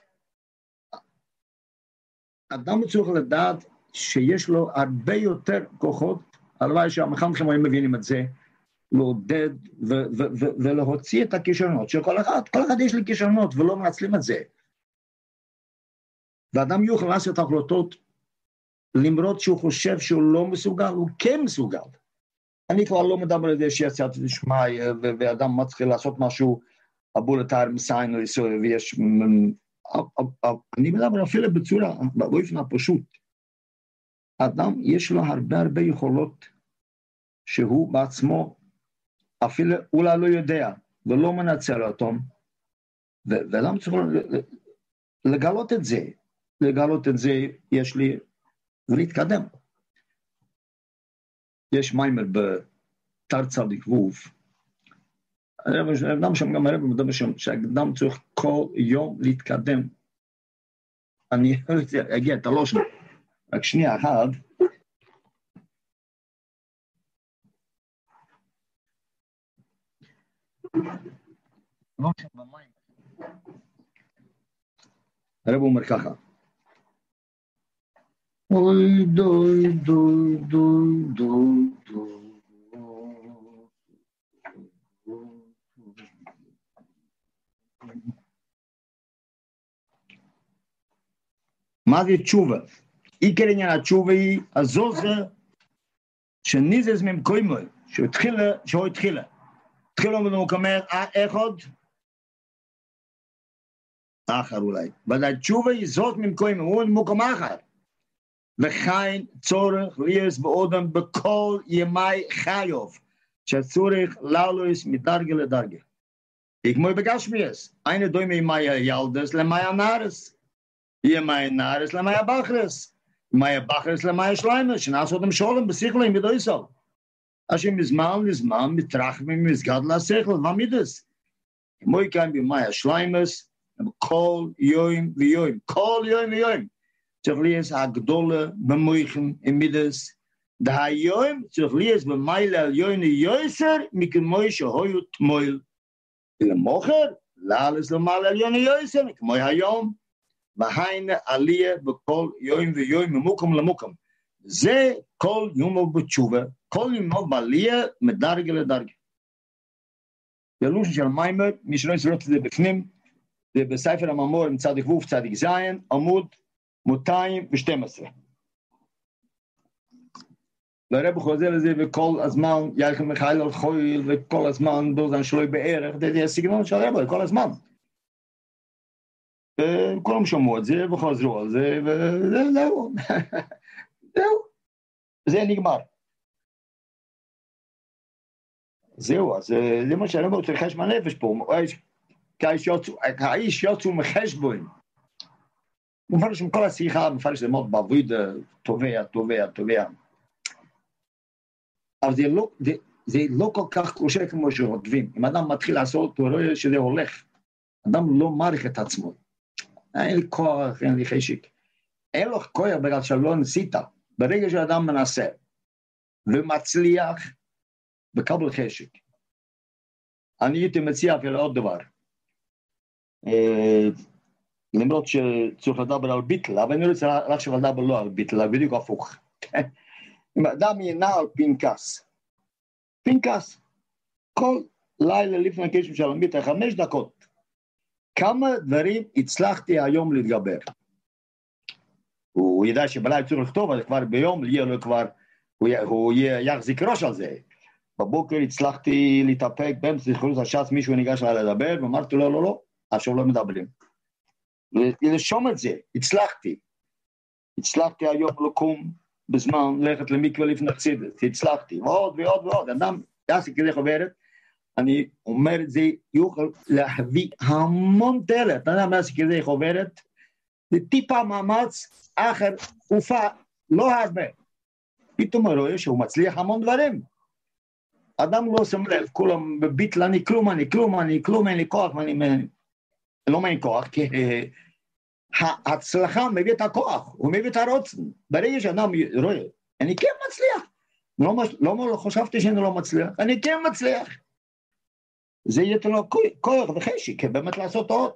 אדם צריך לדעת שיש לו הרבה יותר כוחות, הלוואי שהמחנכים היו מבינים את זה, לעודד ולהוציא את הכישרונות של כל אחד. כל אחד יש לי כישרונות ולא מנצלים את זה. ואדם יוכל לעשות החלטות, למרות שהוא חושב שהוא לא מסוגל, הוא כן מסוגל. אני כבר לא מדבר על זה שיצאת לשמי, ואדם מתחיל לעשות משהו, אבו לתאר מסיין או יסוי, ויש... אני מדבר אפילו בצורה, באופן הפשוט. אדם יש לו הרבה יכולות, שהוא בעצמו, אפילו אולי לא יודע, ולא מנצל אותם, ואדם צריך לגלות את זה. לגלות את זה יש לי, ולהתקדם. יש מיימר בתר צדיק ווב, אדם שם גם הרב מדבר שם, שהאדם צריך כל יום להתקדם. אני אגיע, אתה לא שם. רק שנייה אחת. לא שם במים. הרב אומר ככה. אוי דוי דוי דוי דוי דוי. מה זה תשובה? עיקר עניין התשובה היא הזוזה שניזז ממקוימוי, שהוא התחילה. התחילה במקום אחד, אחר אולי. ודאי תשובה היא זאת ממקוימוי, הוא במקום אחר. וכן צורך ליאס באודם בכל ימי חיוב, שצורך לעלוס מדרגה לדרגה. כמו בגשמיאס, eine דומה ימי הילדס למי הנערס. ימי נערס למי הבחרס. ימי הבחרס למי השליימס, שנעשו אותם שולם בשיחלים בדויסל. אשר מזמן לזמן מתרחמים מסגד לשכל, ומידס. כמו כאן בימי השליימס, כל יום ויום, כל יום ויום. צריך ליאס הגדולה במויכם עם מידס. דהיום צריך ליאס במיילה על יויני יויסר, מכמוי שהויו תמויל. ולמוחר, לעלס למעלה על יויני יויסר, כמו היום. והיינה עליה בכל יום ויום ממוקם למוקם. זה כל יום בתשובה, כל יום בעליה מדרגה לדרגה. זה לושן של מיימר, מי שלא יסרוק את זה בפנים, זה בספר המאמור עם צדיק ווף, צדיק זין, עמוד 212. והרב חוזר לזה וכל הזמן, יחד מיכאל על חויל, וכל הזמן דוזן שלוי בערך, זה הסגנון של הרב, כל הזמן. וכולם שמעו את זה וחזרו על זה, וזהו. זהו. זה נגמר. זהו, אז זה מה שאני אומר, צריך חשבון נפש פה. האיש יוצאו מחשבון. מפרש עם כל השיחה, מפרש זה מאוד בעבוד, תובע. אבל זה לא כל כך קשה כמו שרודבים. אם אדם מתחיל לעשות, הוא רואה שזה הולך. אדם לא מעריך את עצמו. אין לי כוח, אין לי חשק. אין לו כוח בגלל שלא ניסית. ברגע שאדם מנסה ומצליח, בקבל חשק. אני הייתי מציע אפילו עוד דבר. למרות שצריך לדבר על ביטל, אבל אני רוצה לחשוב לדבר לא על ביטל, אבל בדיוק הפוך. אם אדם ינע על פנקס, כל לילה לפני הקשב של המיטה, 5 דקות, כמה דברים הצלחתי היום להתגבר. הוא ידע שבלילה צריך לכתוב, אז כבר ביום, הוא יחזיק ראש על זה. בבוקר הצלחתי להתאפק, באמצע זכרות הש"ס, מישהו ניגש עליי לדבר, ואמרתי לו, לא, עכשיו לא מדברים. ולשום את זה, הצלחתי היום לקום בזמן, ללכת למקווה לפני חסידות, הצלחתי, ועוד, אדם יעשה כדי חוברת, אני אומר את זה, יוכל להביא המון תלת, אדם יעשה כדי חוברת, זה טיפה מאמץ, אחר תקופה, לא הרבה. פתאום הוא רואה שהוא מצליח המון דברים. אדם לא שם לב, כולם בביטל, אני כלום, אין לי כוח, לא מעין כוח, כי ההצלחה מביא את הכוח, הוא מביא את הרוצן. ברגע שאדם רואה, אני כן מצליח. לא חשבתי שאני לא מצליח, אני כן מצליח. זה ייתן לו כוח וחשק, באמת לעשות עוד.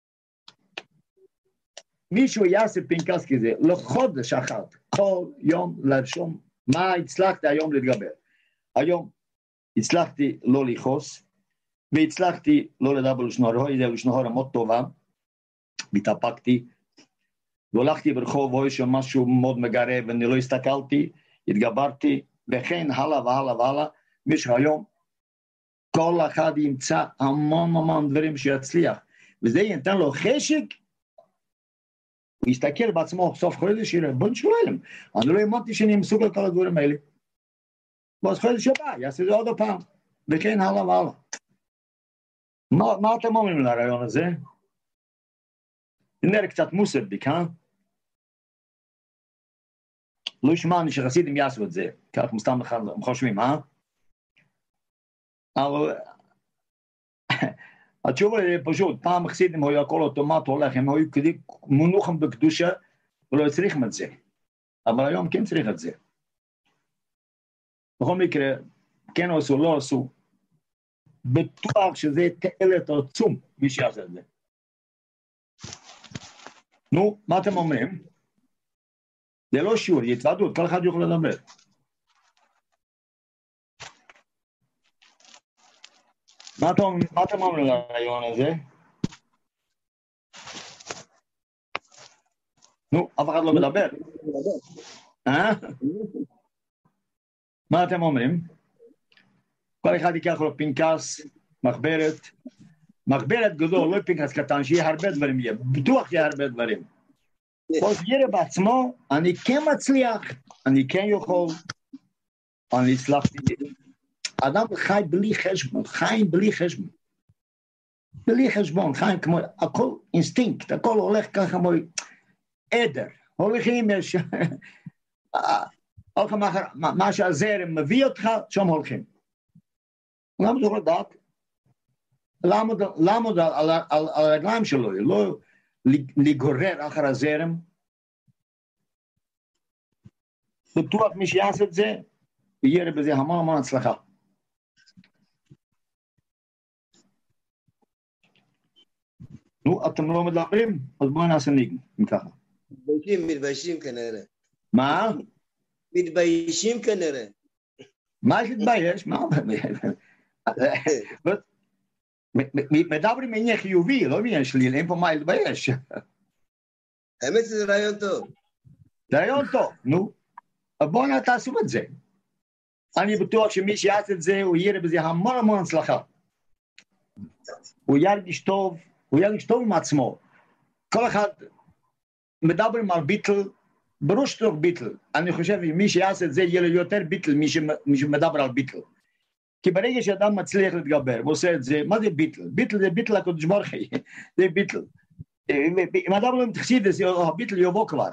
מישהו יעשה פנקס כזה, לחודש אחד, כל יום לרשום, מה הצלחתי היום להתגבר. היום הצלחתי לא לכעוס, והצלחתי לא לדבר לשנורו, זה לשנורו מאוד טובה, התאפקתי, והולכתי ברחוב, רואה שמשהו מאוד מגרה, ואני לא הסתכלתי, התגברתי, וכן הלאה, מישהו היום, כל אחד ימצא המון דברים שיצליח, וזה ייתן לו חשק, הוא יסתכל בעצמו, סוף חודש, יראה, בוא נשאלם, אני לא האמנתי שאני מסוגל כל הדברים האלה, ואז חודש הבא, יעשה זה עוד פעם, וכן הלאה. מה אתם אומרים לרעיון הזה? נראה קצת מוסרדיק, לא ישמעני שחסידים יעשו את זה, כי אנחנו סתם חושבים, אבל התשובה היא פשוט, פעם חסידים היו הכל אוטומט הולך, הם היו מונוחים בקדושה ולא צריכים את זה. אבל היום כן צריך את זה. בכל מקרה, כן עשו, לא עשו, בטוח שזה תועלת עצום, מי שיעשה את זה. נו, מה אתם אומרים? זה לא שיעור, זה התוועדות, כל אחד יוכל לדבר. מה אתם אומרים לרעיון הזה? נו, אף אחד לא מדבר. מה אתם אומרים? כל אחד ייקח לו פנקס, מחברת גדול, לא פנקס קטן, שיהיה הרבה דברים, בטוח יהיה הרבה דברים. אז יראה בעצמו, אני כן מצליח, אני כן יכול, אני הצלחתי. אדם חי בלי חשבון, חיים בלי חשבון. בלי חשבון, חיים כמו, הכל אינסטינקט, הכל הולך ככה כמו עדר. הולכים, יש, מה שהזרם מביא אותך, שם הולכים. למה זה לדעת? לעמוד על הרגליים שלו, לא לגורר אחר הזרם. בטוח מי שיעשה את זה, יהיה בזה המון הצלחה. נו, אתם לא מדברים? אז בואו נעשה ניגן, אם ככה. מתביישים כנראה. מה? מתביישים כנראה. מה יש להתבייש? מה? מדברים עניין חיובי, לא עניין שלילי, אין פה מה להתבייש. האמת שזה רעיון טוב. זה רעיון טוב, נו. בואו תעשו את זה. אני בטוח שמי שיעשה את זה, הוא יראה בזה המון הצלחה. הוא ירגיש טוב עם עצמו. כל אחד מדברים על ביטל, ברור שתוך ביטל. אני חושב שמי שיעשה את זה, יהיה לו יותר ביטל מי שמדבר על ביטל. כי ברגע שאדם מצליח להתגבר ועושה את זה, מה זה ביטל? ביטל זה ביטל הקדוש ברוך הוא, זה ביטל. אם אדם לא מתחסיד, הביטל יבוא כבר.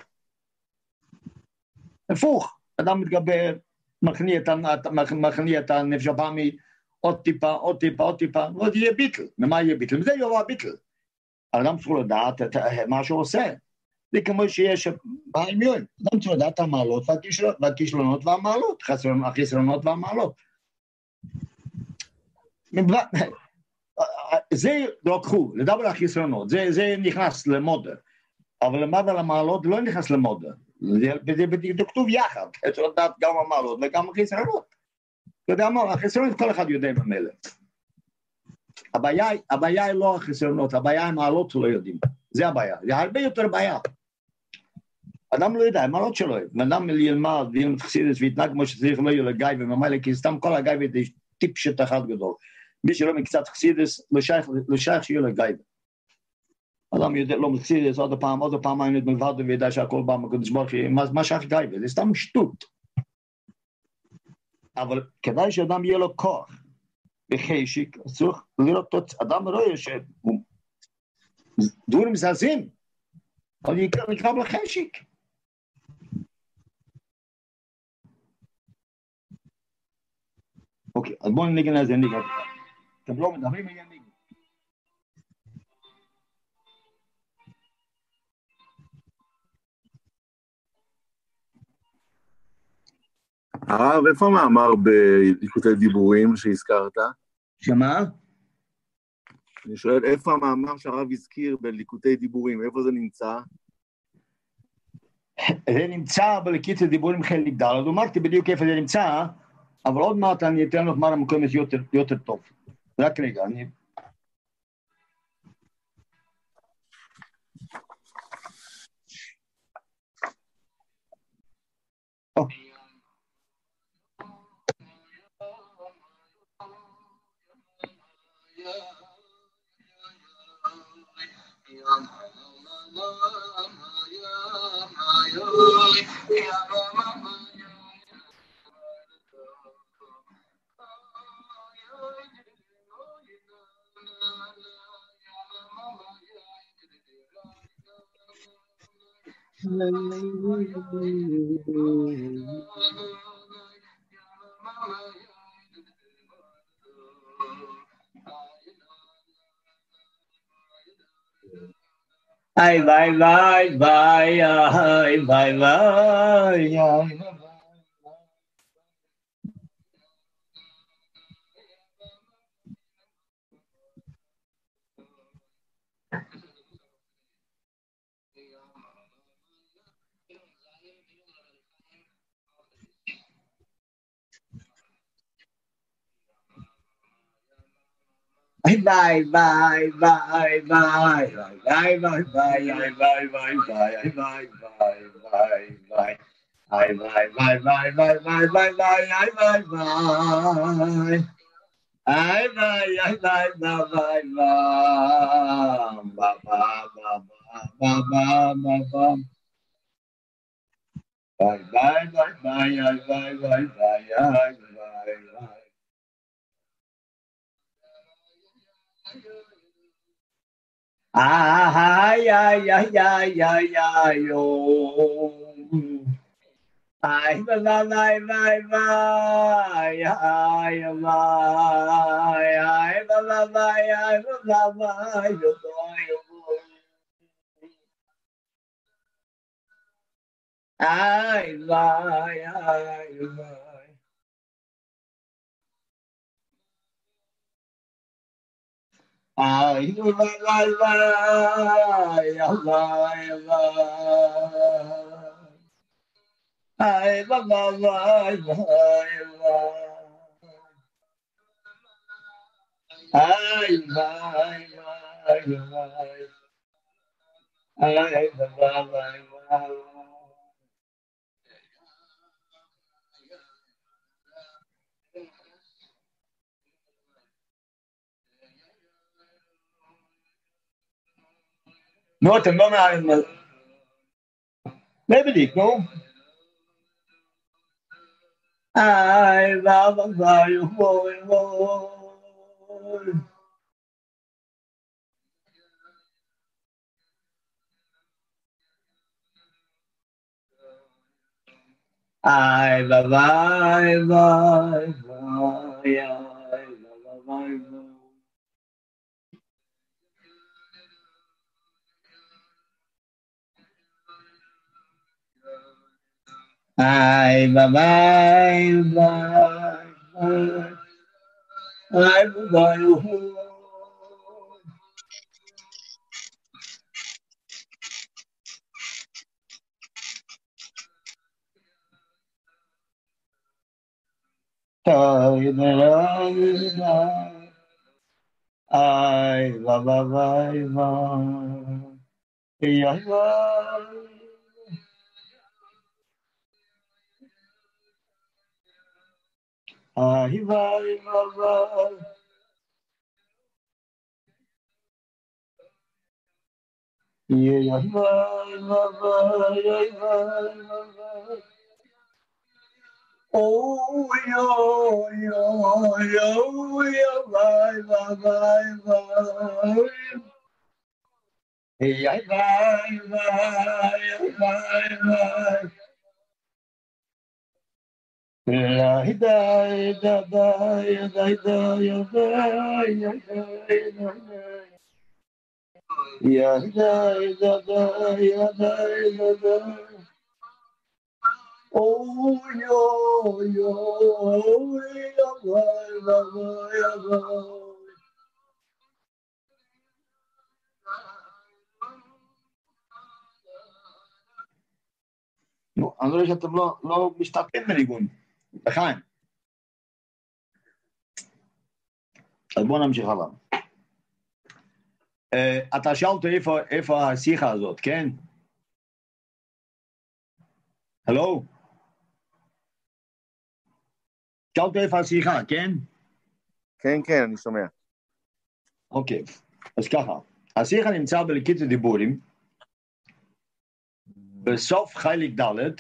הפוך, אדם מתגבר, מכניע את הנפש הפעמי, עוד טיפה, ועוד יהיה ביטל. ומה יהיה ביטל? מזה יבוא הביטל. אדם צריך לדעת מה שהוא עושה. זה כמו שיש בהמיון. אדם צריך לדעת המעלות והכישלונות והמעלות, החסרונות והמעלות. זה לקחו, לדבר על החסרונות, זה נכנס למודה. אבל למד על המעלות לא נכנס למודה. זה כתוב יחד, צריך לדעת גם המעלות וגם החסרונות. אתה יודע מה, החסרונות כל אחד יודע במילא. הבעיה היא לא החסרונות, הבעיה היא המעלות שלא יודעים. זה הבעיה, זה הרבה יותר בעיה. אדם לא יודע, המעלות שלו, אדם ילמד וילמד חסידות ויתנהג כמו שצריך, לא יהיה לו גיא וממילא, כי סתם כל הגיא זה טיפשט אחד גדול. מי שלא מקצת חסידות, לא שייך שיהיה לו גיא. אדם לא מחסידות, עוד פעם היינו מלבד וידע שהכל בא מקדוש ברוך הוא, מה שייך גיא? זה סתם שטות. אבל כדאי שאדם יהיה לו כוח וחשיק, צריך לראות אדם רואה שדברים זזים, אבל נקרא לו חשיק. אוקיי, אז בואו נגן על זה ניגן. אתם לא מדברים על ניגן. הרב, איפה המאמר בליקוטי דיבורים שהזכרת? שמה? אני שואל, איפה המאמר שהרב הזכיר בליקוטי דיבורים? איפה זה נמצא? זה נמצא בליקוטי דיבורים חלק ד', אז אמרתי בדיוק איפה זה נמצא, אבל עוד מעט אני אתן לך מה המקום יותר טוב. רק רגע, אני... Ay, bye, bye, bye, ay, bye, bye, ay. Bye bye bye bye bye bye bye bye bye bye bye bye bye bye bye bye. Bye bye bye bye bye bye bye bye bye bye bye. Bye bye bye bye bye bye ba ba ba ba ba ba ba. Bye bye bye bye bye bye bye bye bye. Ay, ay, ay, ay, ay, ay, oh. Ay, bye, bye, bye, bye, bye, ay, bye, ay, bye, bye, bye, ay, bye, bye, bye, oh, boy, oh, boy. Ay, bye, ay, bye. Ay, bye, bye, bye, bye, bye, bye. Ay, bye, bye, bye, bye, bye. Ay, bye, bye, bye. Ay, bye, bye, bye, bye. נו, אתם לא מעלים... בבדיק, נו. איי, בבא ביי, בוי, בוי. איי, בביי, ביי, ביי, איי, בביי, ביי. Ay, bye bye, bye, bye. Ay, bye bye. Ay, bye bye, bye bye. Ay, bye. Ay, bye, bye, bye. Yeah, ay, bye, bye, bye, ay, bye, bye, bye. Oh, yo, yo, yo, yo, bye, bye, bye, bye. Hey, ay, bye, bye, bye, bye. Ay, da, da, da, ya, da, da, ya, da, ya, da, ya, da. Ya da da da ya da da da. Oh yo yo ya da da ya da. נו, אני רואה שאתם לא משתתפים בניגון. לחיים. אז בואו נמשיך הלאה. אתה שאלת איפה השיחה הזאת, כן? הלו? שאלת איפה השיחה, כן? כן, כן, אני שומע. אוקיי, אז ככה. השיחה נמצא בליקוטי דיבורים, בסוף חלק ד',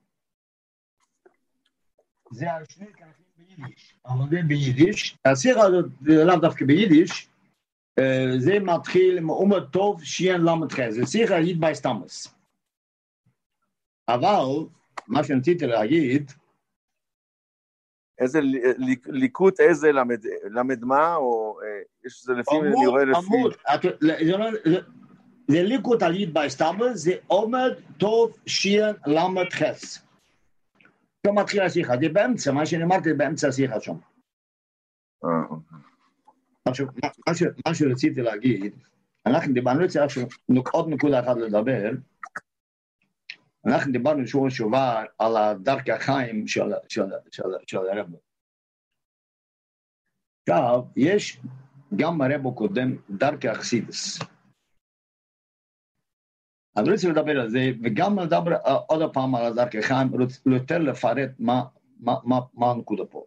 זה השני כרכים ביידיש. המודל ביידיש. השיחה הזאת, לאו דווקא ביידיש, זה מתחיל מאומר טוב שיין למתחז. זה שיחה היית בהסתמס. אבל, מה שרציתי להגיד, איזה ליקוט, איזה למד מה, או יש זה לפי, אני רואה לפי... זה ליקוט על יד בהסתבר, זה עומד טוב שיר למד חס. לא מתחיל השיחה, זה באמצע, מה שאני אמרתי באמצע השיחה שם. עכשיו, מה שרציתי להגיד, אנחנו דיברנו את זה עכשיו, עוד נקודה אחת לדבר, אנחנו דיברנו שוב שובה על דרכי החיים של הרב. עכשיו, יש גם הרב קודם דרכי החסידס. אני רוצה לדבר על זה, וגם לדבר עוד פעם על דרכי החיים, יותר לפרט מה הנקודה פה.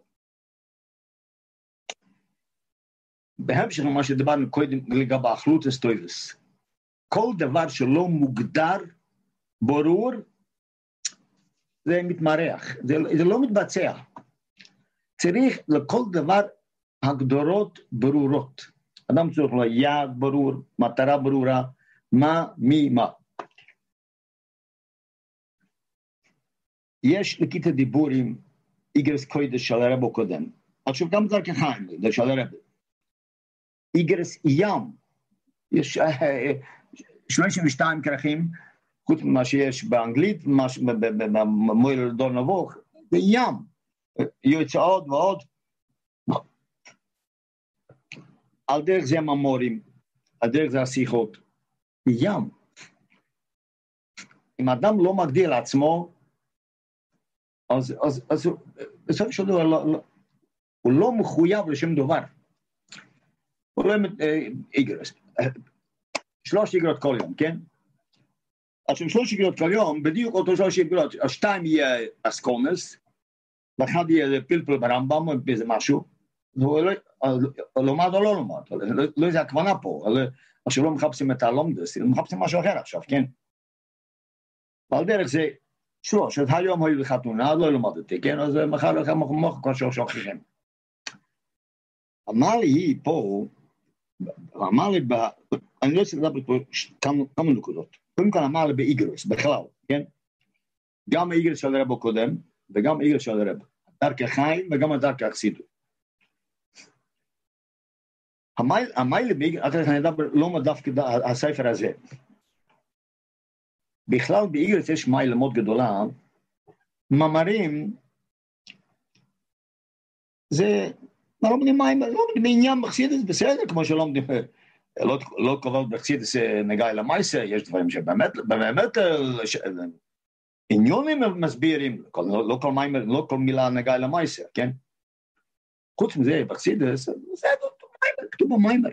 בהמשך למה שדיברנו קודם לגבי אחלוטס טויבס, כל דבר שלא מוגדר ברור, זה מתמרח, זה לא מתבצע. צריך לכל דבר הגדרות ברורות. אדם צריך לו יעד ברור, מטרה ברורה, מה, מי, מה. יש לקיט הדיבורים, איגרס קוידש של הרב הקודם. עכשיו גם דרכי חיים, זה של הרב. איגרס ים, יש 32 כרכים, חוץ ממה שיש באנגלית, במויל דור נבוך, זה ים, יוצא עוד ועוד. על דרך זה הממורים, על דרך זה השיחות, ים. אם אדם לא מגדיר לעצמו, אז בסוף של דבר הוא לא מחויב לשם דבר. הוא לא איגרס. 3 איגרות כל יום, כן? עכשיו 3 איגרות כל יום, בדיוק אותו 3 איגרות, 2 יהיה אסקונס, ואחד יהיה פלפל ברמב"ם או באיזה משהו, הוא לומד או לא לומד, לא איזה הכוונה פה, עכשיו לא מחפשים את הלומדס, מחפשים משהו אחר עכשיו, כן? ועל דרך זה, 3, אז היום היו לחתונה, לא למדתי, כן? אז מחר לכם מוח כבר שוכחים. אמר לי היא פה, אמר לי, אני לא רוצה לדבר פה כמה נקודות. קודם כל אמר לי באיגרס, בכלל, כן? גם האיגרס של הרב הקודם, וגם האיגרס של הרב. דרכי חיים וגם הדרכי החסידות. המיילה באיגרס, אני אדבר לא מדווקא הספר הזה. בכלל באיגרס יש מיילה מאוד גדולה, מאמרים, זה... לא לומדים בעניין מחסידס, בסדר, כמו שלא לומדים, לא קובל בחסידס נגע למעשה, יש דברים שבאמת עניונים מסבירים, לא כל מילה נגע למעשה, כן? חוץ מזה, בחסידס, זה כתוב במיימר.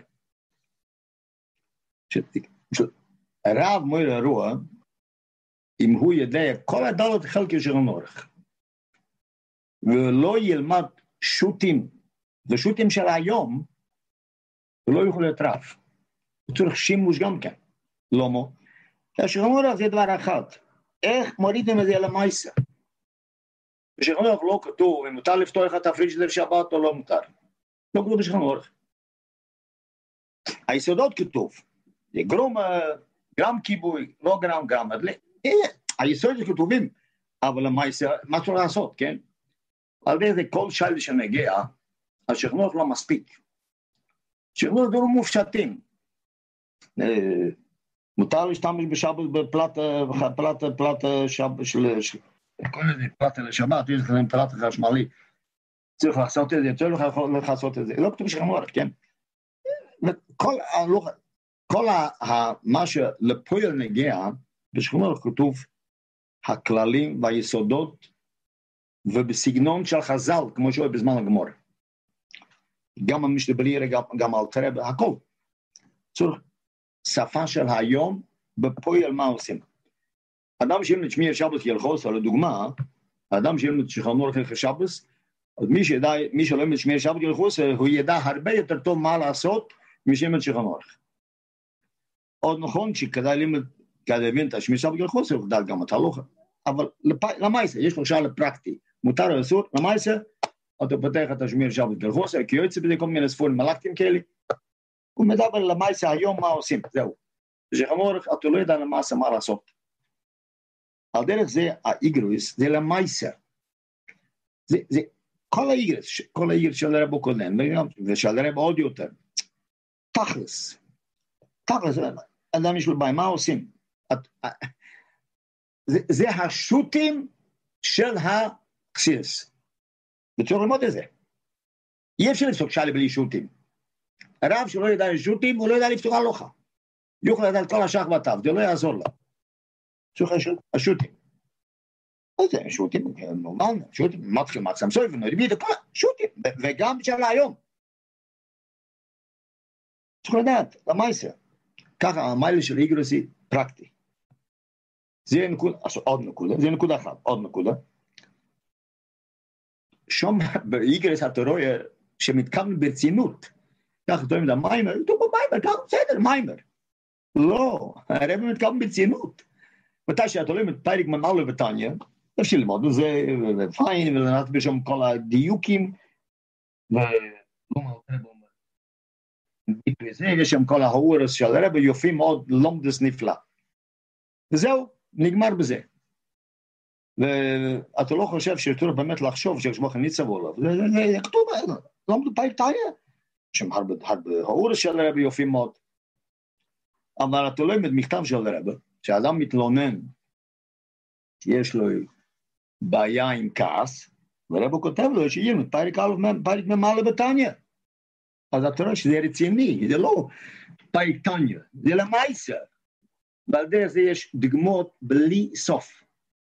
הרב מויר הרוע, אם הוא יודע כל הדלת חלקי של הנורך, ולא ילמד שוטים, ושוטים של היום, הוא לא יכול להיות רב. הוא צריך שימוש גם כן. למה? השכנורח זה דבר אחד. איך מורידים את זה למעשה? בשכנורח לא כתוב, אם מותר לפתוח את הפריג'דר שבת או לא מותר. לא כתוב בשכנורח. היסודות כתוב. זה גרם כיבוי, לא גרם. היסודות כתובים, אבל למעשה, מה צריך לעשות, כן? על זה כל שייל שנגיע, השכנורח לא מספיק. שכנורח דברים מופשטים. מותר להשתמש בשבת בפלטה שבת של... כל זה פלטה לשבת, יש לכם פלטה חשמלי. צריך לעשות את זה, יותר לא לעשות את זה. לא כתוב שכנורח, כן? כל מה שלפועל נגיע, בשכנורח כתוב הכללים והיסודות, ובסגנון של חז"ל, כמו שהוא בזמן הגמור. גם המשתבליר, גם על תרב, הכל. צריך שפה של היום, בפועל מה עושים. אדם שילמד שמיר שבת ילחוס, על הדוגמה, אדם שילמד שכנורח ילחוס שבת, אז מי שלא ילמד שמיר שבת ילחוס, הוא ידע הרבה יותר טוב מה לעשות, מי שילמד שכנורח. עוד נכון שכדאי ללמד, כדאי להבין את השמיר שבת ילחוס, הוא ידע גם את הלוחה. אבל למעשה, יש לו שאלה פרקטי, מותר או אסור, למעשה, אתה פותח את השמיר שבת ילחוס, כי יוצא בזה כל מיני ספורים מלאכתים כאלה, הוא מדבר למעשה היום מה עושים, זהו. שכנורח, אתה לא יודע למעשה מה לעשות. על דרך זה, האיגרוס, זה למעשה. זה כל האיגרוס של הרב הקודם, ושל הרב עוד יותר. תכלס, אדם יש לו בעיה, מה עושים? זה השוטים של החסידס. וצריך ללמוד את זה. אי אפשר לפסוק שלי בלי שוטים. הרב שלא ידע שוטים, הוא לא ידע לפתור הלוכה. יוכל לדעת כל השח בתיו, זה לא יעזור לה. צריך השוטים. אז זה שוטים, נורמל, שוטים, מתחיל מצם סוי ונרביד, שוטים, וגם של היום. צריך לדעת, למעשה. ככה המיילה של איגרוסי פרקטי. זה נקודה, עוד נקודה, זה נקודה אחת, עוד נקודה. שם באיגרס אתה רואה שמתכוון ברצינות. ככה אתה אומר, מיימר, טוב במיימר, ככה בסדר, מיימר. לא, הרב מתכוון ברצינות. מתי שאתה רואה את פייריק מנהלו בתניה, אפשר ללמוד את זה, ופיין, ולנת בשם כל הדיוקים, יש שם כל ההורס של הרב, יופים מאוד, לומדס נפלא. וזהו, נגמר בזה. ואתה לא חושב שתור באמת לחשוב שכשמוך ניצבו עליו, זה כתוב, לומדו פייק תהיה, שם הרבה ההורס של הרב יופים מאוד. אבל אתה לא למד מכתב של הרב, שאדם מתלונן, יש לו בעיה עם כעס, והרב הוא כותב לו שיהיה פייק ממעלה בתניה. אז אתה רואה שזה רציני, זה לא פייק תניה, זה למעשה. ועל דרך זה יש דוגמאות בלי סוף.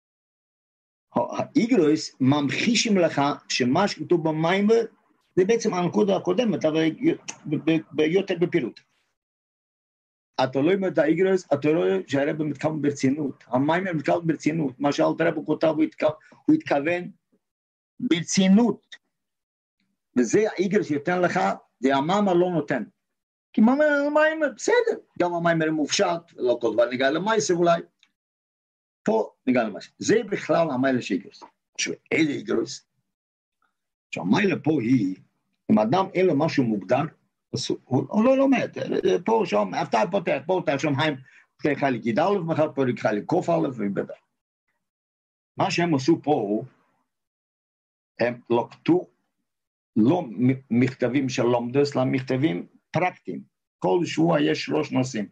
האיגרוס ממחישים לך שמה שכתוב במיימר, זה בעצם הנקודה הקודמת, אבל ביותר בפירוט. אתה לא יודע את האיגרוס, אתה רואה שהרב מתכוון ברצינות, המיימר מתכוון ברצינות, מה שאלת הרב הוא כותב, הוא התכוון ברצינות. וזה האיגרוס שיותן לך, זה המאמר לא נותן. כי המיימר, בסדר, גם המיימר מופשט, לא כל דבר ניגע למייסר אולי. פה ניגע למייסר. זה בכלל המיילה של איגרוס. עכשיו, איזה איגרוס? שהמיילה פה היא, אם אדם אין לו משהו מוגדר, הוא לא לומד. פה שם, אפתה פותח, פה אתה שם היים, חלק יד א', מחר פה חלק קוף א' ובדל. מה שהם עשו פה, הם לוקטו, לא מכתבים של לומדס, אלא מכתבים פרקטיים. כל שבוע יש 3 נושאים.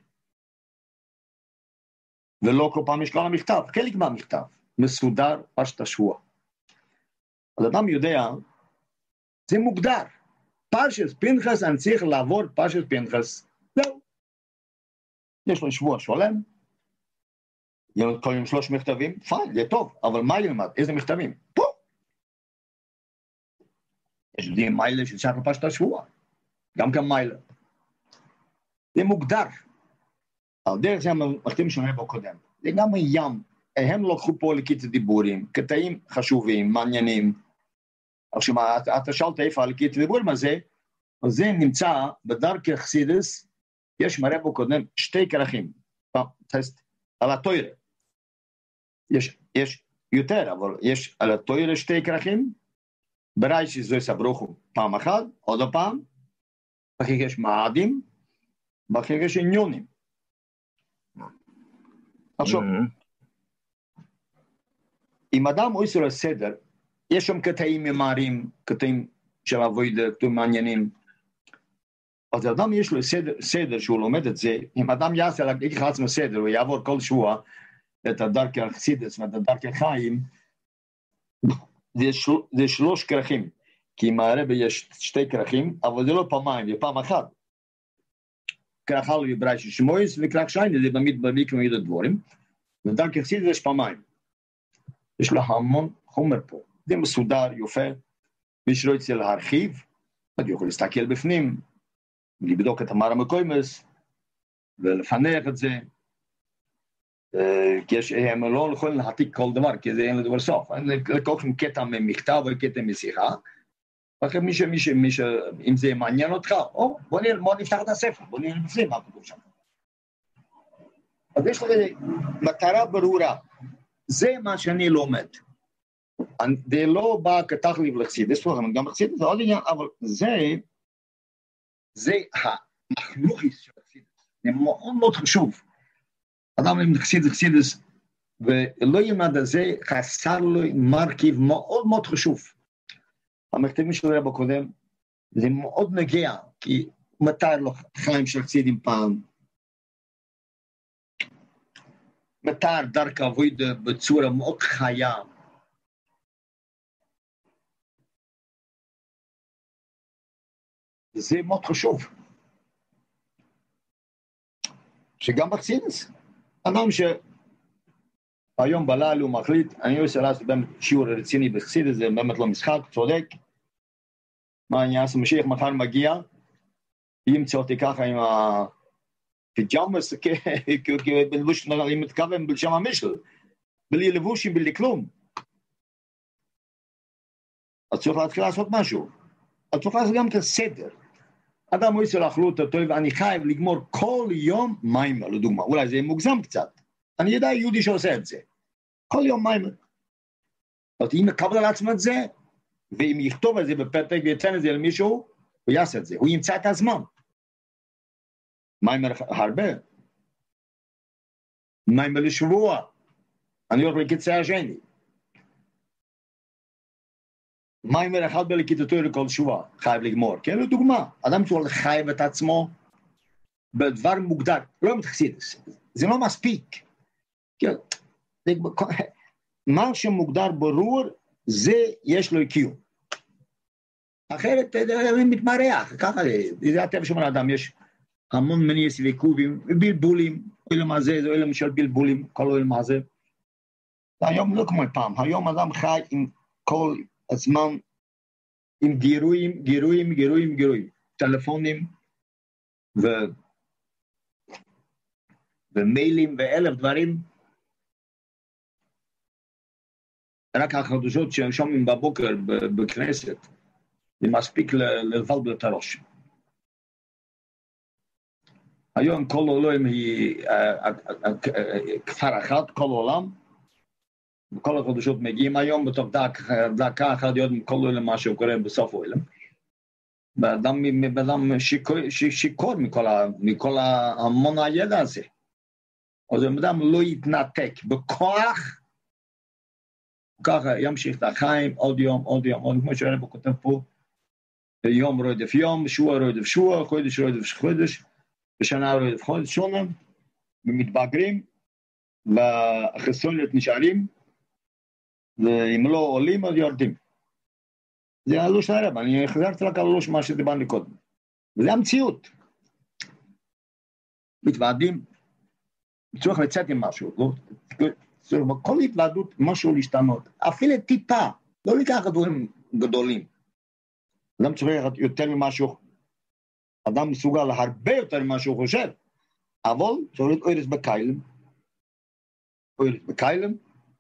ולא כל פעם יש כל המכתב, חלק מהמכתב, מסודר פשט השבוע. אז אדם יודע, זה מוגדר. פרשת פנחס, אני צריך לעבור פרשת פנחס. זהו. יש לו שבוע שלם, ילד כל יום 3 מכתבים, פיין, זה טוב, אבל מה ילמד? איזה מכתבים? פה. יש לי מיילה שצריך לפשט השבוע, גם כאן מיילה. זה מוגדר. על דרך זה המחתים שונה בו קודם. זה גם ים, הם לקחו פה לקיצור דיבורים, קטעים חשובים, מעניינים. עכשיו, אתה שאלת איפה לקיצור דיבורים הזה, אז זה נמצא בדרכי חסידס, יש מראה בו קודם 2 כרכים, על התוירה. יש יותר, אבל יש על התוירה 2 כרכים, בראי שזו סברוכו פעם אחת, עוד פעם, אחרי יש מעדים, ואחרי יש עניונים. עכשיו, אם אדם עושה לו סדר, יש שם קטעים ממהרים, קטעים של עבודה, קטעים מעניינים, אז אדם יש לו סדר שהוא לומד את זה, אם אדם יעשה לך עצמו סדר, הוא יעבור כל שבוע את הדרכי החסידס ואת הדרכי חיים, זה 3 כרכים, כי עם הרבי יש 2 כרכים, אבל זה לא פעמיים, זה פעם אחת. כרך א' בראי של שמואס, וכרך שייני זה במקום מיד הדבורים, ודרכי חסידס יש פעמיים. יש לו המון חומר פה, זה מסודר, יופה, מי שלא יצא להרחיב, אז יכול להסתכל בפנים, לבדוק את המרה מקוימס, ולפנח את זה, כי הם לא יכולים להעתיק כל דבר, כי זה אין לדבר סוף. לקוחים קטע ממכתב או קטע משיחה, ואחרי אם זה מעניין אותך, בוא נפתח את הספר, בוא נראה בפנים מה כתוב שם. אז יש לך מטרה ברורה, זה מה שאני לומד. זה לא בא כתחליף לחסידס, גם לחסידס זה עוד עניין, אבל זה המחלוכיס של החסידס, זה מאוד מאוד חשוב. אדם עם חסידס, ולא ילמד על זה, חסר לו מרכיב מאוד מאוד חשוב. המכתבים של הרב הקודם, זה מאוד נגיע, כי מתאר לו חיים של חסידים פעם, מתאר דרכי עבודה בצורה מאוד חיה. זה מאוד חשוב. שגם בחסידות, אדם שהיום בלילה הוא מחליט, אני עושה לעשות באמת שיעור רציני בחסידות, זה באמת לא משחק, צודק. מה אני אעשה, משיח מחר מגיע, ימצא אותי ככה עם הפיג'מאס, בלבוש, אני מתכוון בלשם המשל, בלי לבושים, בלי כלום. אז צריך להתחיל לעשות משהו. אז צריך לעשות גם את הסדר. אדם הוא יצא לאכלות אותו, ואני חייב לגמור כל יום מים, לדוגמה. אולי זה מוגזם קצת. אני יודע יהודי שעושה את זה. כל יום מים. אז אם יקבל על עצמו את זה, ואם יכתוב את זה בפתק ויתן את זה למישהו, הוא יעשה את זה. הוא ימצא את הזמן. מים הרבה. מים לשבוע. אני הולך לקצה השני. מים אחד בלקיטתו לכל שבוע. חייב לגמור. כן, לדוגמה. אדם שהוא חייב את עצמו בדבר מוגדר. לא מתחסיד. זה לא מספיק. כן. מה שמוגדר ברור, זה יש לו קיום. אחרת, מתמרח. ככה זה הטבע של האדם. יש המון מניעס ועיכובים, בלבולים, אוהלם הזה, זה אוהלם של בלבולים, כל אוהלם הזה. היום לא כמו פעם, היום אדם חי עם כל הזמן, עם גירויים, טלפונים, ומיילים ואלף דברים. רק החדשות שהם שומעים בבוקר בכנסת, זה מספיק לבלבל את הראש. היום כל העולם היא כפר אחד, כל העולם, וכל החדשות מגיעים היום בתוך דקה אחת יודעים כל העולם מה שקורה בסוף העולם. באדם שיקור מכל המון הידע הזה. אז אדם לא יתנתק בכוח, ככה ימשיך את החיים עוד יום, כמו שהרב כותב פה, יום רודף יום, שבוע רודף שבוע, חודש רודף חודש, בשנה רודף חודש שונה, ומתבגרים, והחסרונות נשארים, ואם לא עולים אז יורדים. זה הלוש הרב, אני חזרתי רק על הלוש מה שדיברנו קודם. וזה המציאות. מתוועדים, צריך לצאת עם משהו, כל התוועדות משהו להשתנות, אפילו טיפה, לא לקחת דברים גדולים. אדם צריך יותר ממשהו, אדם מסוגל הרבה יותר ממה שהוא חושב, אבל צריך להיות אוירס בקיילם,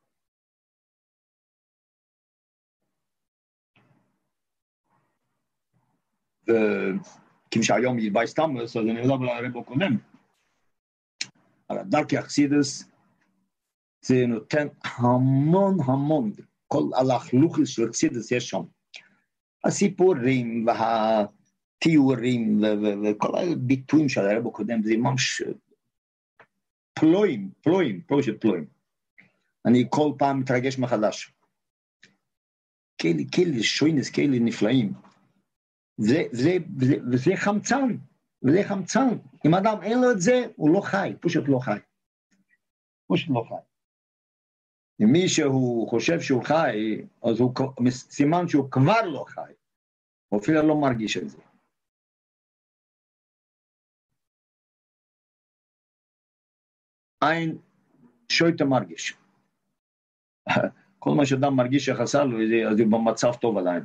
וכמו שהיום ידבע סתמוס, אז אני יודע לרב הקודם, אבל דרכי החסידות, זה נותן המון, כל הלכלוכס של החסידות יש שם. הסיפורים והתיאורים וכל הביטויים של הרב הקודם, זה ממש פלואים. אני כל פעם מתרגש מחדש. כאלה שוינס, כאלה נפלאים. וזה חמצן. אם אדם אין לו את זה, הוא לא חי, פשוט לא חי. אם מישהו חושב שהוא חי, אז הוא סימן שהוא כבר לא חי. הוא אפילו לא מרגיש את זה. אין שויטה מרגיש. כל מה שאדם מרגיש שחסר לו, אז הוא במצב טוב עדיין.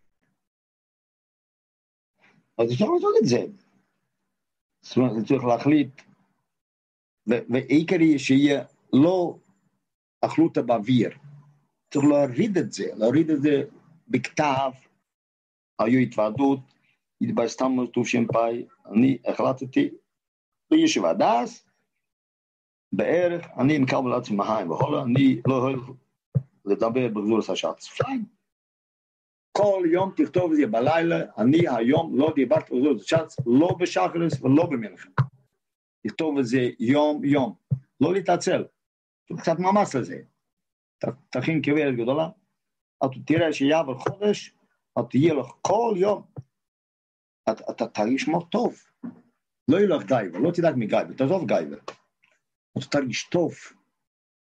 אז אפשר לעשות את זה. צריך להחליט, ועיקרי שיהיה לא אכלותה באוויר. צריך להוריד את זה בכתב, היו התוועדות, התבסתמנו תוש"פ, אני החלטתי בישיבה דאס, בערך, אני מקבל לעצמי מהיים והולה, אני לא אוהב לדבר בגזור השעץ. פיין. כל יום תכתוב את זה בלילה, אני היום לא דיברתי בגזור השעץ, לא בשחרס ולא במנחם. תכתוב את זה יום, לא להתעצל. קצת ממש לזה. תכין כברת גדולה, אתה תראה שיעבר חודש, אתה תהיה לך כל יום, אתה תרגיש מאוד טוב. לא יהיה לך גייבה, לא תדאג מגייבה, תעזוב גייבה. אתה תרגיש טוב,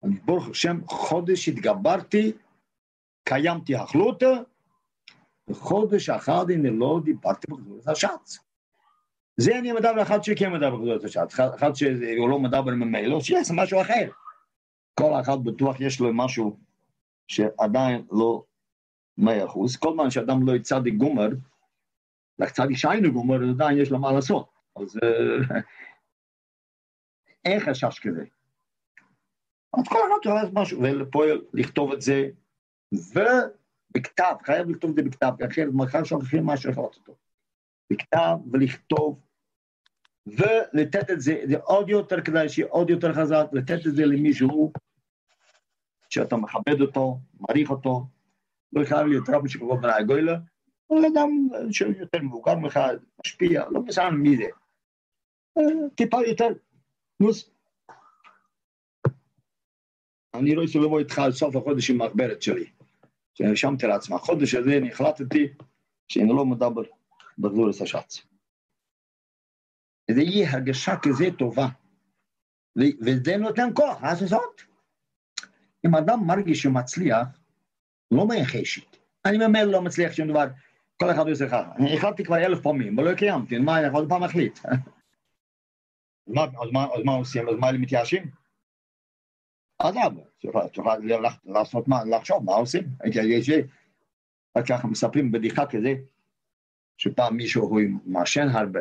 אני ברוך השם, חודש התגברתי, קיימתי החלוטה, וחודש אחד אני לא דיברתי בחזורת השץ. זה אני מדבר אחד שכן מדבר בחזורת השץ, אחד שהוא לא מדבר ממילא, שיש משהו אחר. כל אחד בטוח יש לו משהו שעדיין לא 100%. כל זמן שאדם לא יצדיק גומר, צדיק שיינו גומר, עדיין יש לו מה לעשות. אז אין חשש כזה. אז כל אחד צריך לעשות משהו, ולפועל לכתוב את זה, ובכתב, חייב לכתוב את זה בכתב, אחרת מחר שוכחים מה שרחת אותו. בכתב ולכתוב, ולתת את זה, זה עוד יותר כדאי שיהיה עוד יותר חזק, לתת את זה למישהו, שאתה מכבד אותו, מעריך אותו, לא חייב להיות רב שקרוב בנאי גוילה, אבל אדם שיותר מבוגר ממך, משפיע, לא משנה מי זה. טיפה יותר, נוס. אני לא רוצה לבוא איתך על סוף החודש עם המחברת שלי, שנרשמתי לעצמה. החודש הזה אני החלטתי שאני לא מדבר בחזורת השץ. וזה יהיה הרגשה כזה טובה, וזה נותן כוח, מה זאת? אם אדם מרגיש שמצליח, לא מייחשת. אני ממילא לא מצליח שום דבר, כל אחד עושה ככה. אני החלטתי כבר 1000 פעמים, אבל לא קיימתי, מה אני עוד פעם מחליט? אז מה עושים? אז מה הם מתייאשים? אז צריך לעשות מה, לחשוב, מה עושים? רק ככה מספרים בדיחה כזה, שפעם מישהו הוא מעשן הרבה.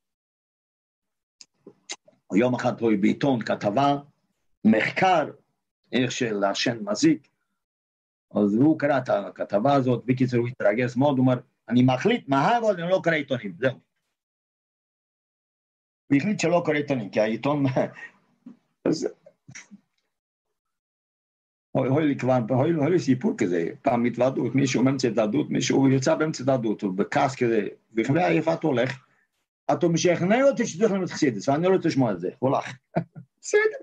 יום אחד הוא בעיתון כתבה, מחקר, איך שלעשן מזיק, אז הוא קרא את הכתבה הזאת, בקיצור הוא התרגש מאוד, הוא אומר, אני מחליט מהר, אבל אני לא קורא עיתונים, זהו. הוא החליט שלא קורא עיתונים, כי העיתון, אז, הוי לי סיפור כזה, פעם התוועדות, מישהו באמצע התוועדות, מישהו יצא באמצע התוועדות, הוא בכעס כזה, וכבי איפה אתה הולך, אתה משכנע אותי שצריך ללמוד חסידות, ואני לא רוצה לשמוע את זה, הוא הולך, בסדר.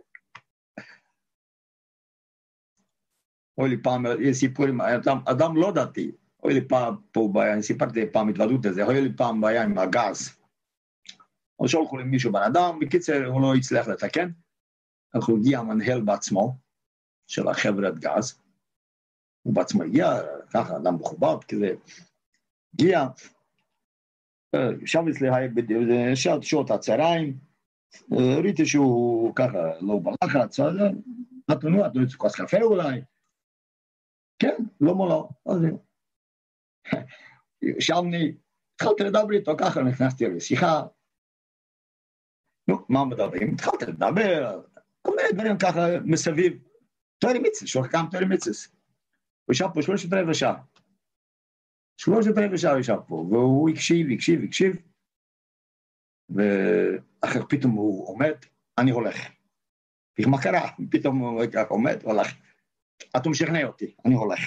אוי לי פעם, יש סיפורים, אדם לא דתי, אוי לי פעם פה בעיה, אני סיפרתי פעם התוועדות הזה, אוי לי פעם בעיה עם הגז, או שהולכו למישהו בן אדם, בקיצר הוא לא הצליח לתקן, אז הוא הגיע מנהל בעצמו, של החברת גז, הוא בעצמו הגיע, ככה אדם מכובד כזה, הגיע, ישב אצלי שעות הצהריים, ראיתי שהוא ככה לא בלחץ, אז נתנו את כוס קפה אולי, כן, לא מולו, אז ישבני, התחלתי לדבר איתו, ככה נכנסתי לשיחה, נו, מה מדברים? התחלתי לדבר, כל מיני דברים ככה מסביב, תורי מיצס, שוחקם תורי מיצס, הוא ישב פה 3 שעה, 3 שעה הוא ישב פה, והוא הקשיב, ואחר פתאום הוא עומד, אני הולך, מה קרה? פתאום הוא עומד, הולך, אתה משכנע אותי, אני הולך.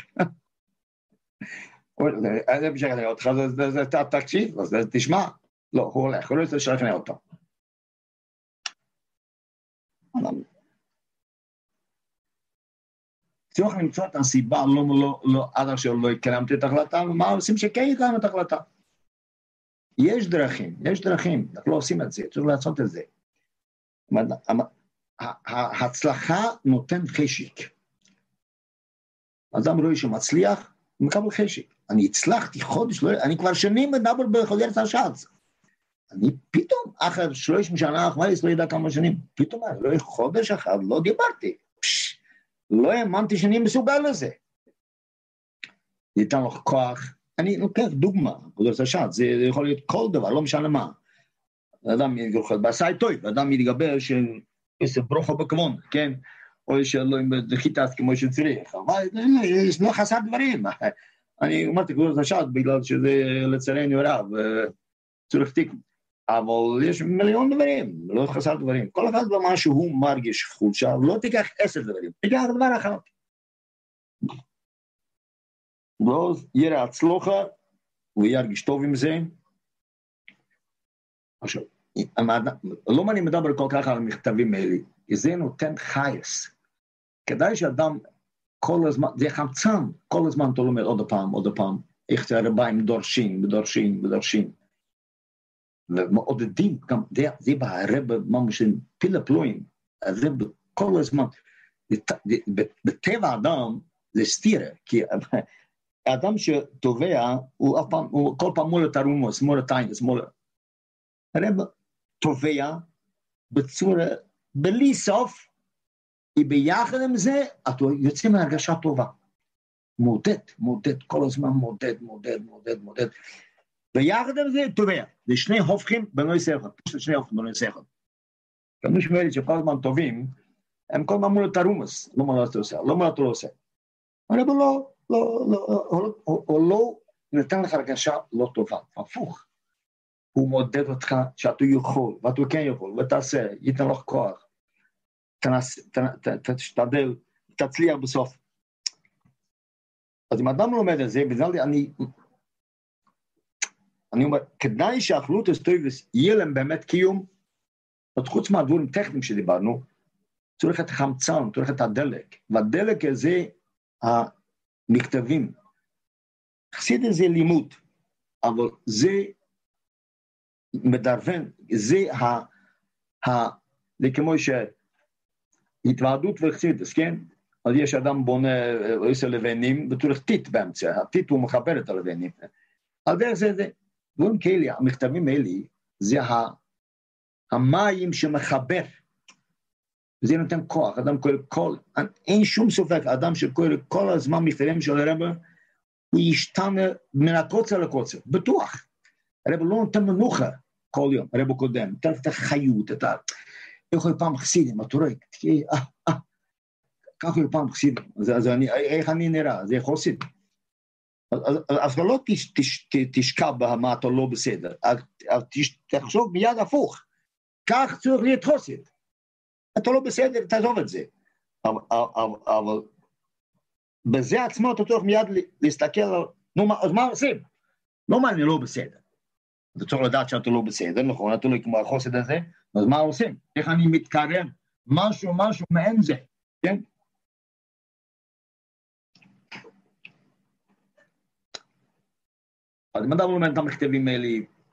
אני משכנע אותך, אתה תקשיב, אז תשמע, לא, הוא הולך, הוא לא רוצה לשכנע אותו. צריך למצוא את הסיבה, עד עכשיו לא הקרמתי את ההחלטה, ומה עושים שכן יקרם את ההחלטה? יש דרכים, אנחנו לא עושים את זה, צריך לעשות את זה. ההצלחה נותן חשק. אדם רואה שמצליח, הוא מקבל חשק. אני הצלחתי חודש, אני כבר שנים מדבר בחזרת השץ. אני פתאום, אחר 30 שנה, לא יודע כמה שנים, פתאום, חודש אחד לא דיברתי. לא האמנתי שאני מסוגל לזה. ניתן לך כוח, אני לוקח דוגמה, בחזרת השץ, זה יכול להיות כל דבר, לא משנה מה. אדם יגרחת בעשי טוב, אדם יתגבר שעושה ברוכו בכבון, כן? או שלא עם דחיתת כמו שצריך, אבל יש לא חסר דברים. אני אמרתי בחזרת השץ בגלל שזה לצלנו רב, צורך תיק, אבל יש מיליון דברים, לא חסר דברים. כל אחד במה שהוא מרגיש חולשה, לא תיקח 10 דברים, תיקח דבר אחד. ואז יראה הצלוחה, הוא ירגיש טוב עם זה. עכשיו, לא אני מדבר כל כך על המכתבים האלה, זה נותן חייס. כדאי שאדם כל הזמן, זה חמצן, כל הזמן אתה לומד עוד פעם, איך זה הרביים דורשים. ומעודדים, גם זה בהרבה ממש פילה פלואים, הרב כל הזמן, בטבע האדם זה סתירה, כי האדם שטובע, הוא כל פעם מול התרומו, שמאל התיינס, שמאל... הרב טובע בצורה, בלי סוף, ביחד עם זה, אתה יוצא מהרגשה טובה. מודד, כל הזמן מודד. ויחד עם זה, טובע. זה שני הופכים בנוי שכל, שני הופכים בנוי שכל. כמי שמעתי שכל הזמן טובים, הם כל הזמן מול התרומוס, לא מה אתה עושה, לא מה אתה לא עושה. הרב הוא לא נתן לך הרגשה לא טובה, הפוך. הוא מודד אותך שאתה יכול, ואתה כן יכול, ותעשה, ייתן לך כוח. תשתדל, תצליח בסוף. אז אם אדם לומד את זה, אני אומר, כדאי שהאכלות הסטויבס יהיה להם באמת קיום, חוץ מהדברים טכניים שדיברנו, צריך את החמצן, צריך את הדלק, והדלק הזה, המכתבים, חסיד זה לימוד, אבל זה מדרבן, זה זה כמו שהתוועדות וחסידס, כן? אז יש אדם בונה, עושה לבנים, וצריך טיט באמצע, הטיט הוא מחבר את הלבנים. על דרך זה, דברים כאלה, המכתבים האלה, זה המים שמחבר, וזה נותן כוח, אדם כל, אין שום סופק, אדם כל הזמן מכתבים של הרב, הוא ישתנה מן הקוצר לקוצר, בטוח. הרב לא נותן מנוחה כל יום, הרב קודם, נותן את החיות, איך הוא פעם חסידים, אתה רואה, ככה הוא פעם חסידים, אז איך אני נראה, זה חסיד. אז לא תשקע במה אתה לא בסדר, תחשוב מיד הפוך, כך צריך להיות חסיד. אתה לא בסדר, תעזוב את זה. אבל בזה עצמו אתה צריך מיד להסתכל על, אז מה עושים? לא מה אני לא בסדר. אתה צריך לדעת שאתה לא בסדר, נכון, אתה לא כמו החוסד הזה, אז מה עושים? איך אני מתקרב? משהו מעין זה, כן? אז אם אדם לומד את המכתבים האלה,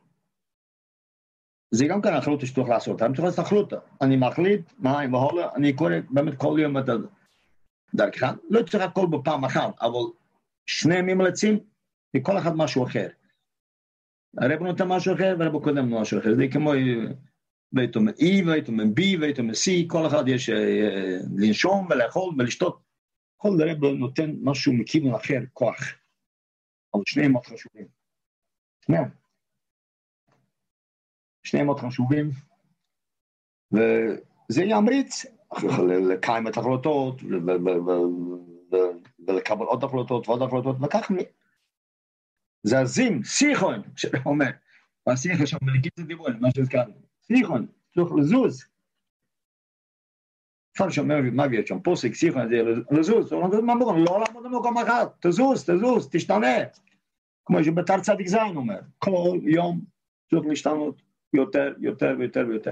זה גם כאן החלטה שצריך לעשות, אני צריך לעשות החלטה, אני מחליט, מים והולה, אני קורא באמת כל יום את דרכך, לא צריך הכל בפעם אחת, אבל שני ממלצים, וכל אחד משהו אחר. הרב נותן משהו אחר, והרב קודם משהו אחר, זה כמו ויתאמן E, ויתאמן B, ויתאמן C, כל אחד יש לנשום ולאכול ולשתות, כל הרב נותן משהו מכיוון אחר, כוח, אבל שניהם מאוד חשובים. שניהם מאוד חשובים, וזה ימריץ לקיים את החלטות, ולקבל עוד החלטות ועוד החלטות, וכך זזים, סיכון, שאתה אומר, והסיכון שם מלכית את דיבורים, מה שהזכרנו, סיכון, צריך לזוז. כבר שאומר, מה הביא שם, פוסק, סיכון, זה לזוז, לא לעמוד במקום אחד, תזוז, תשתנה. כמו שבתר צדיק זין אומר, כל יום צריך להשתנות יותר ויותר.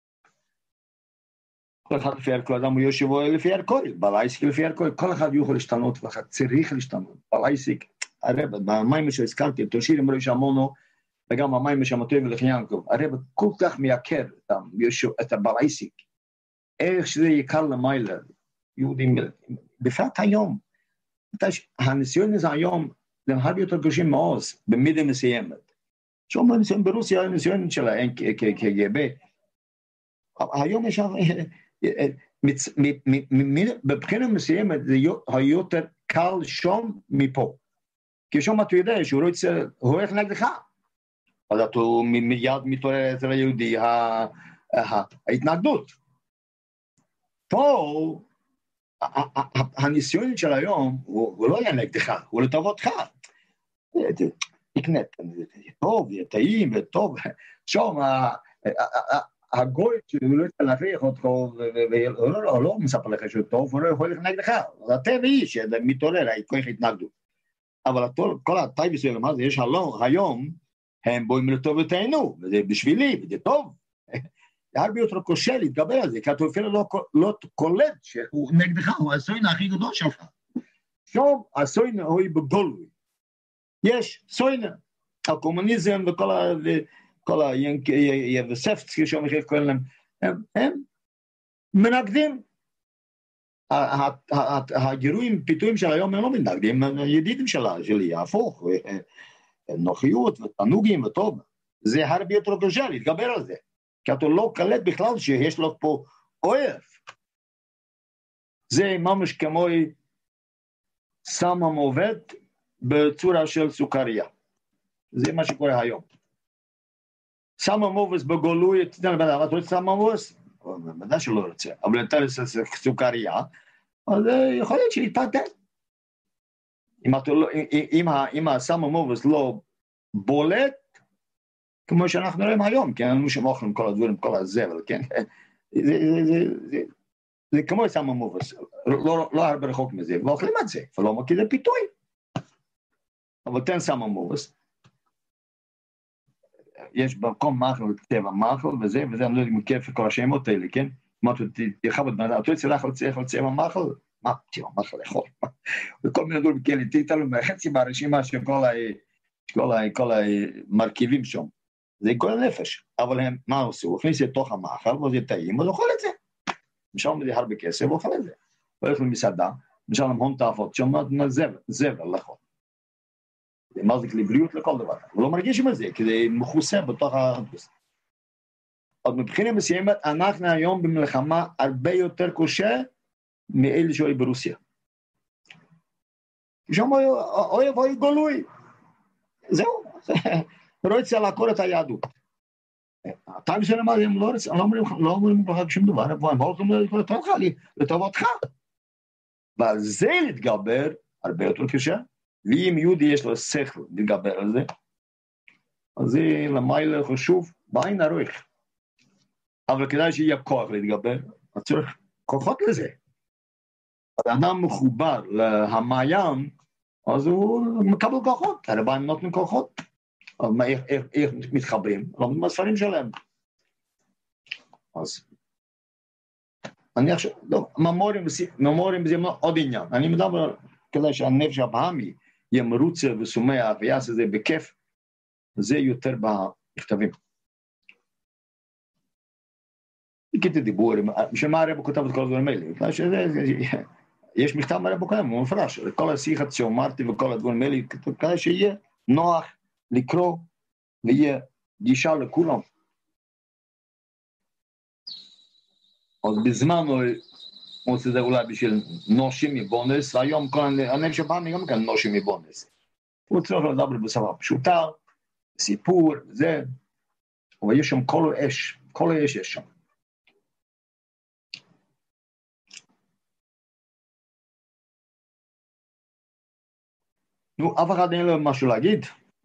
כל אחד לפי ערכו, אדם הוא יושבו לפי ערכו, בלייסיק לפי ערכו, כל אחד יכול להשתנות, ואחד צריך להשתנות. בלייסיק, הרב, במים שהזכרתי, תושירים בראש המונו, וגם המים שהמטוי ולחיינקו, הרב כל כך מייקר את הבלייסיק, איך שזה יקר למיילה, יהודים, בפרט היום, הניסיון הזה היום, זה הרבה יותר קשים מעוז, במידה מסוימת. שום ניסיון ברוסיה, ניסיון של ה-KGB. היום יש, בבחינה מסוימת, זה יותר קל שום מפה. כי שום אתה יודע שהוא הולך נגדך. אז הוא מיד מתעורר אצל היהודי, ההתנגדות. פה, הניסיון של היום, הוא לא יהיה נגדך, הוא לטובתך. תקנה, טוב, יהיה טעים וטוב, שום, הגוי שהוא לא יצא להכריח אותך, הוא לא מספר לך שהוא טוב, הוא לא יכול ללכת נגדך, זה הטבעי שמתעורר, כוח התנגדות. אבל כל הטייבס האלה, מה זה, יש היום, הם בואים לטובתנו, וזה בשבילי, וזה טוב. זה הרבה יותר קשה להתגבר על זה, כי אתה אפילו לא קולט שהוא נגדך, הוא הסוין הכי גדול שלך. שום, הסוין הוא בגולוי. יש סוין, הקומוניזם וכל היבספצקי שם, הם מנגדים. הגירויים, פיתויים של היום הם לא מתנגדים, הם ידידים שלי, הפוך, נוחיות ותנוגים וטוב, זה הרבה יותר קשה להתגבר על זה, כי אתה לא קלט בכלל שיש לו פה אוהב, זה ממש כמו סמם עובד בצורה של סוכריה, זה מה שקורה היום. סמם עובד בגולוי, אתה רוצה סמם עובד? בוודאי שלא רוצה, אבל אתה רוצה סוכריה, אז יכול להיות שיתפתח. אם הסמם עובד לא בולט, כמו שאנחנו רואים היום, כן, אנחנו שמוכרים כל הדברים, כל הזבל, כן, זה כמו סמם עובד, לא הרבה רחוק מזה, ואוכלים את זה, ולא מכיר זה פיתוי. אבל תן סמם עובד, יש במקום מאכל, טבע מאכל, וזה אני לא יודע מכיף כל השמות האלה, כן? אמרתי, תרחבת בנדה, אתה רוצה לאכול צבע מאכל? מה, צבע מאכל לאכול? וכל מיני דברים כאלה, תתעלו מחצי מהרשימה של כל המרכיבים שם. זה כל הנפש, אבל הם, מה עושים? הוא הכניס את תוך המאכל, וזה טעים, אז אוכל את זה. משלם לזה הרבה כסף, ואוכל את זה. הולך למסעדה, משלם הון תאפות, שאומרת, זבל לאכול. זה מזיק לבריאות לכל דבר, הוא לא מרגיש עם זה, כי זה מכוסה בתוך האדפוס. אז מבחינה מסוימת, אנחנו היום במלחמה הרבה יותר קשה מאלה שהיו ברוסיה. שם אוהב גולוי. זהו, רוצה לעקור את היהדות. הטעם שלהם הם לא אומרים לך שום דבר, הם הולכים לטובתך. ועל זה להתגבר הרבה יותר קשה. ואם יהודי יש לו שכל להתגבר על זה, אז זה למעלה חשוב בעין הרוח. אבל כדאי שיהיה כוח להתגבר, אז צריך כוחות לזה. האדם מחובר למעיין, אז הוא מקבל כוחות, הרבנים נותנים כוחות. אז איך מתחברים? לומדים בספרים שלהם. אז אני עכשיו, לא, ממורים זה עוד עניין. אני מדבר כדאי שהנפש הבהמי יהיה מרוצה ושומח ויעשה זה בכיף, זה יותר במכתבים. הכיתי דיבורים, שמה הרב כותב את כל הדברים האלה? יש מכתב מהרב כותב, הוא מפרש, כל השיחה שאומרתי וכל הדברים האלה, כדאי שיהיה נוח לקרוא ויהיה גישה לכולם. אז בזמן הוא עושה זה אולי בשביל נושים מבונס, והיום כל הנפש הבאמי גם כאן נושים מבונס. הוא צריך לדבר בשפה פשוטה, סיפור, זה, אבל יש שם כל האש יש שם. נו, אף אחד אין לו משהו להגיד?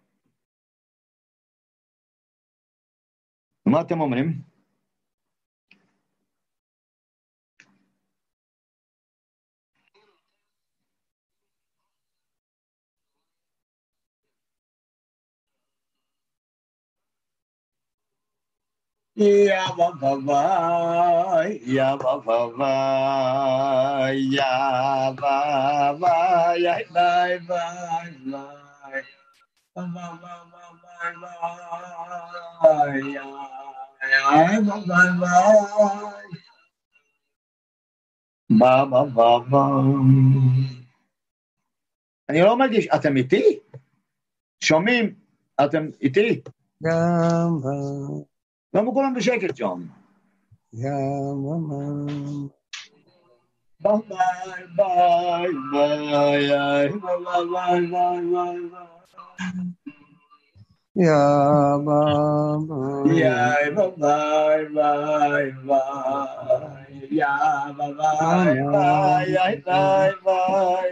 מה אתם אומרים? Ya baba, ya baba, ya baba, ya bye bye bye, baba baba bye bye, ya baba bye, baba baba. אני לא מרגיש, אתם איתי? שומעים? אתם איתי? למה כולם בשקט שם? יא מאמא. ביי ביי ביי ביי ביי ביי. יא מאמא. יא ביי ביי ביי. יא ביי ביי ביי ביי.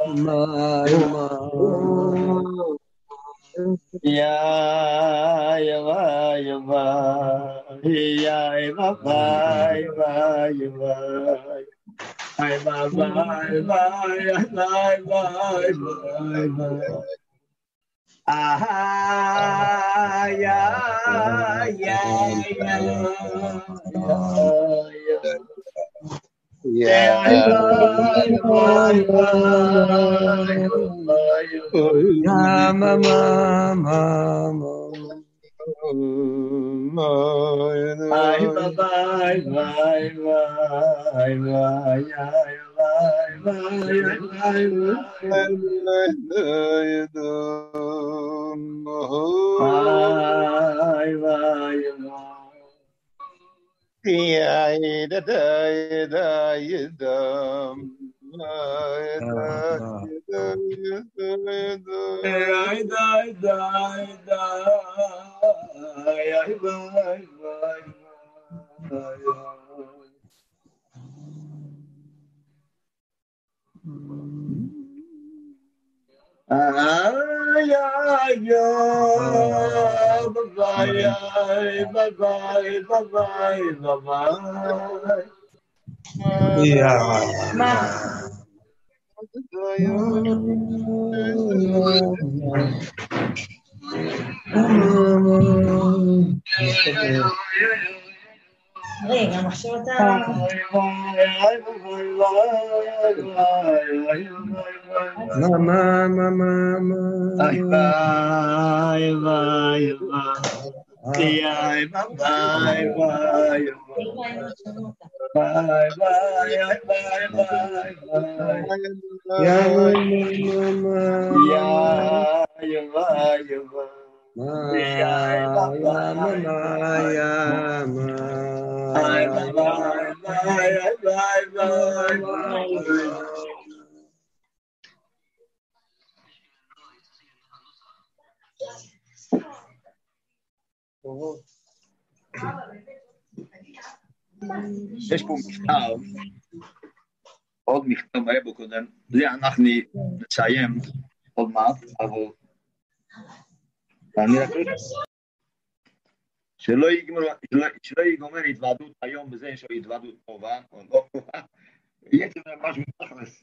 Ya ya ya ya ya bye bye bye. Bye bye bye bye bye bye bye. Ah ya ya ya. Ya mama רגע, מחשב אתה... יש פה מכתב, עוד מכתב בו קודם, זה אנחנו נסיים עוד מעט, אבל אני רק שלא ייגמר התוועדות היום בזה יש לו התוועדות טובה, או לא טובה, יהיה כזה משהו מתחלס.